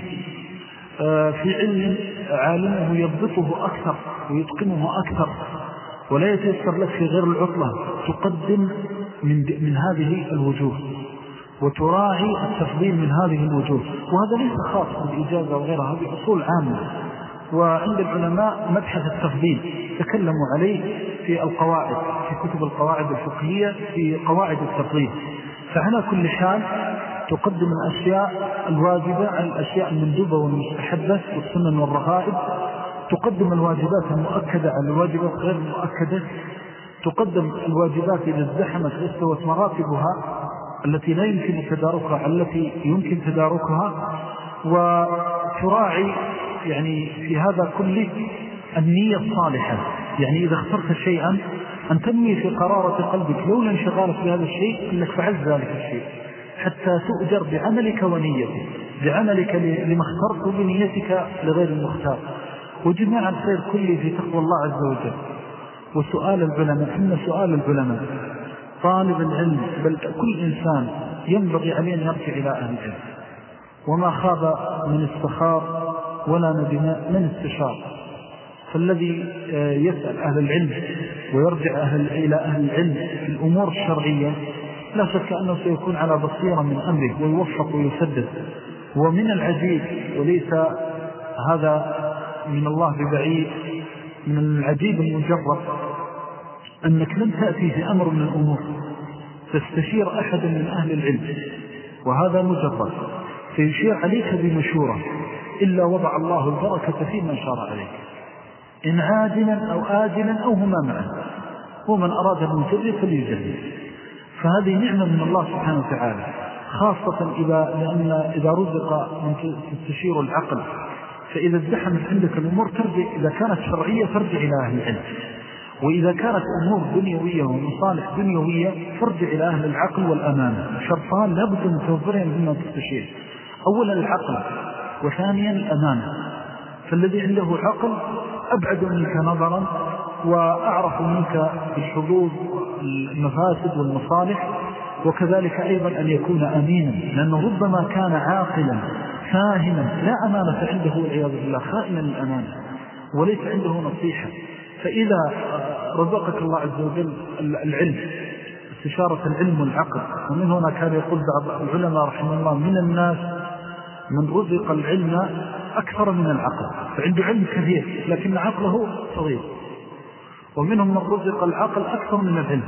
C: في علم عالمه يضبطه أكثر ويتقنه أكثر ولا يتيسر لك في غير العطلة، تقدم من, من هذه الوجوه وتراعي التفضيل من هذه الوجوه. وهذا ليس خاص بالإجازة وغيرها، هذه أصول عامة. وعند العلماء مبحث التفضيل تكلموا عليه في القواعد، في كتب القواعد الفقهية، في قواعد التفضيل. فعلى كل حال تقدم الأشياء الواجبة على الأشياء المندوبة والمستحبة والسنن والرغائب، تقدم الواجبات المؤكدة على الواجبات غير المؤكدة، تقدم الواجبات إذا ازدحمت واستوت مراتبها التي لا يمكن تداركها على التي يمكن تداركها، وتراعي يعني في هذا كله النية الصالحة. يعني إذا اخترت شيئا أن تنوي في قرارة قلبك لولا انشغالك بهذا الشيء أنك فعلت ذلك الشيء، حتى تؤجر بعملك ونيتك، بعملك لما اخترت بنيتك لغير المختار. وجماع الخير كله في تقوى الله عز وجل وسؤال العلماء. إن سؤال العلماء طالب العلم بل كل إنسان ينبغي عليه أن يرجع إلى أهل العلم، وما خاب من استخار ولا ندم من استشار. فالذي يسأل أهل العلم ويرجع أهل إلى أهل العلم في الأمور الشرعية لا شك أنه سيكون على بصيرة من أمره ويوفق ويسدد. ومن العجيب، وليس هذا من الله ببعيد، من العجيب المجرد أنك لم تأتي في أمر من الأمور تستشير أحدا من أهل العلم، وهذا مجرد فيشير عليك بمشورة إلا وضع الله البركة فيما شار عليك، إن عاجلا أو آجلا أو هما معا، ومن أراد المجرد فليجرد. فهذه نعمة من الله سبحانه وتعالى، خاصة إذا, لأن إذا رزق من تستشير العقل، فإذا ازدحمت عندك الأمور ترجع، إذا كانت شرعية ترجع إلى أهل العلم، وإذا كانت أمور دنيوية ومصالح دنيوية فرجع إلى أهل العقل والأمانة. شرطان لابد من توفرهم مما تستشير، أولا العقل، وثانيا الأمانة. فالذي عنده عقل أبعد منك نظرا وأعرف منك بالحظوظ المفاسد والمصالح، وكذلك أيضا أن يكون أمينا، لأنه ربما كان عاقلا فاهما لا أمانة عنده والعياذ بالله، خائنا للأمانة وليس عنده نصيحة. فإذا رزقك الله عز وجل العلم، استشارة العلم والعقل، ومن هنا كان يقول بعض العلماء رحمه الله من الناس من رزق العلم أكثر من العقل، فعنده علم كثير لكن عقله صغير، ومنهم من رزق العقل أكثر من العلم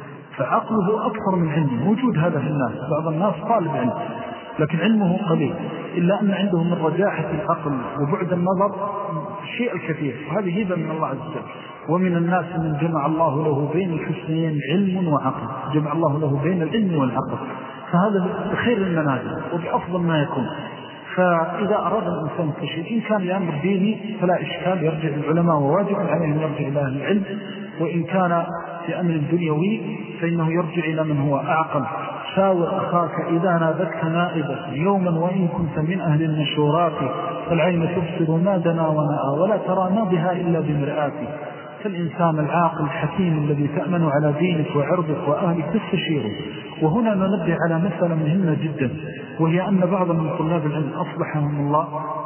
C: فعقله أكثر من علمه. موجود هذا في الناس، بعض الناس طالب علم لكن علمه قليل، إلا أن عنده من رجاحة العقل وبعد النظر الشيء الكثير، وهذه هبة من الله عز وجل. ومن الناس من جمع الله له بين الحسنين علم وعقل، جمع الله له بين العلم والعقل، فهذا بخير المنازل وبأفضل ما يكون. فإذا أراد الإنسان التشريع إن كان لأمر ديني فلا إشكال، يرجع العلماء وواجب عليه أن يرجع إلى أهل العلم، وإن كان في أمر دنيوي فإنه يرجع إلى من هو أعقل. شاور أخاك إذا نابتك نائبة يوما وإن كنت من أهل المشورات، فالعين تبصر ما دنا ونأى ولا ترى ما بها إلا بمرآتي. فالإنسان العاقل الحكيم الذي تأمن على دينك وعرضك وأهلك تستشيره. وهنا ننبه على مسألة مهمة جدا، وهي أن بعض من طلاب العلم أصلحهم الله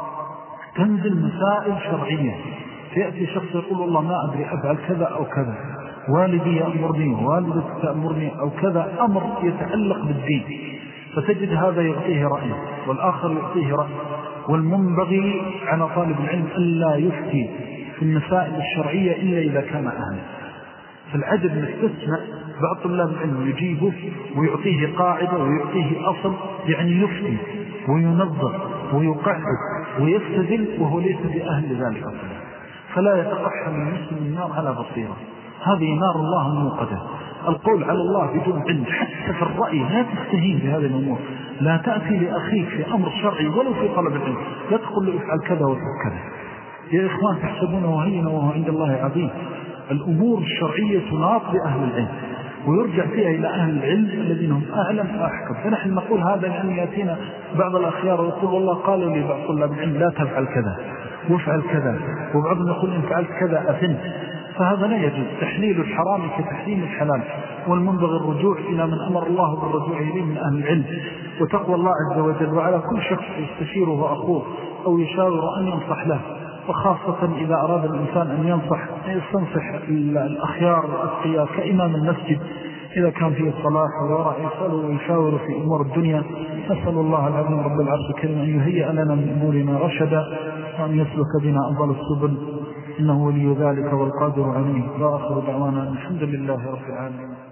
C: تنزل مسائل شرعية، فيأتي شخص يقول والله ما أدري أفعل كذا أو كذا، والدي يأمرني والدتي تأمرني أو كذا، أمر يتعلق بالدين، فتجد هذا يعطيه رأي والآخر يعطيه رأي. والمنبغي على طالب العلم ألا يفتي في المسائل الشرعية إلا إذا كان أهلا. فالعجب نستسمع بعض طلاب العلم يجيبه ويعطيه قاعدة ويعطيه أصل، يعني يفتي وينظر ويقعد ويستدل وهو ليس بأهل ذلك أصلا. فلا يتقحم المسلم النار على بصيرة، هذه نار الله الموقدة. القول على الله بدون علم حتى في الرأي لا تستهين بهذه الأمور. لا تأتي لأخيك في أمر شرعي ولو في طلب العلم لا تقول له افعل كذا وافعل كذا. يا إخوان تحسبونه هينا وهو عند الله عظيم. الأمور الشرعية تناط بأهل العلم ويرجع فيها إلى أهل العلم الذين هم أعلم وأحكم. فنحن نقول هذا العلم يأتينا بعض الأخيار ويقول والله قالوا لي بعض طلاب العلم لا تفعل كذا وافعل كذا، وبعضهم يقول إن فعلت كذا أثنت. فهذا لا يجوز. تحليل الحرام كتحريم الحلال، والمنبغي الرجوع إلى من أمر الله بالرجوع إليه من أهل العلم وتقوى الله عز وجل. وعلى كل شخص يستشيره أخوه أو يشاور أن ينصح له، وخاصة إذا أراد الإنسان أن ينصح يستنصح الأخيار والأتقياء كإمام المسجد إذا كان فيه الصلاح وراء يسأله ويشاور في أمور الدنيا. نسأل الله العظيم رب العرش الكريم أن يهيئ لنا من أمورنا رشدا، وأن يسلك بنا أفضل السبل، إنه ولي ذلك والقادر عليه. وآخر دعوانا الحمد لله رب العالمين.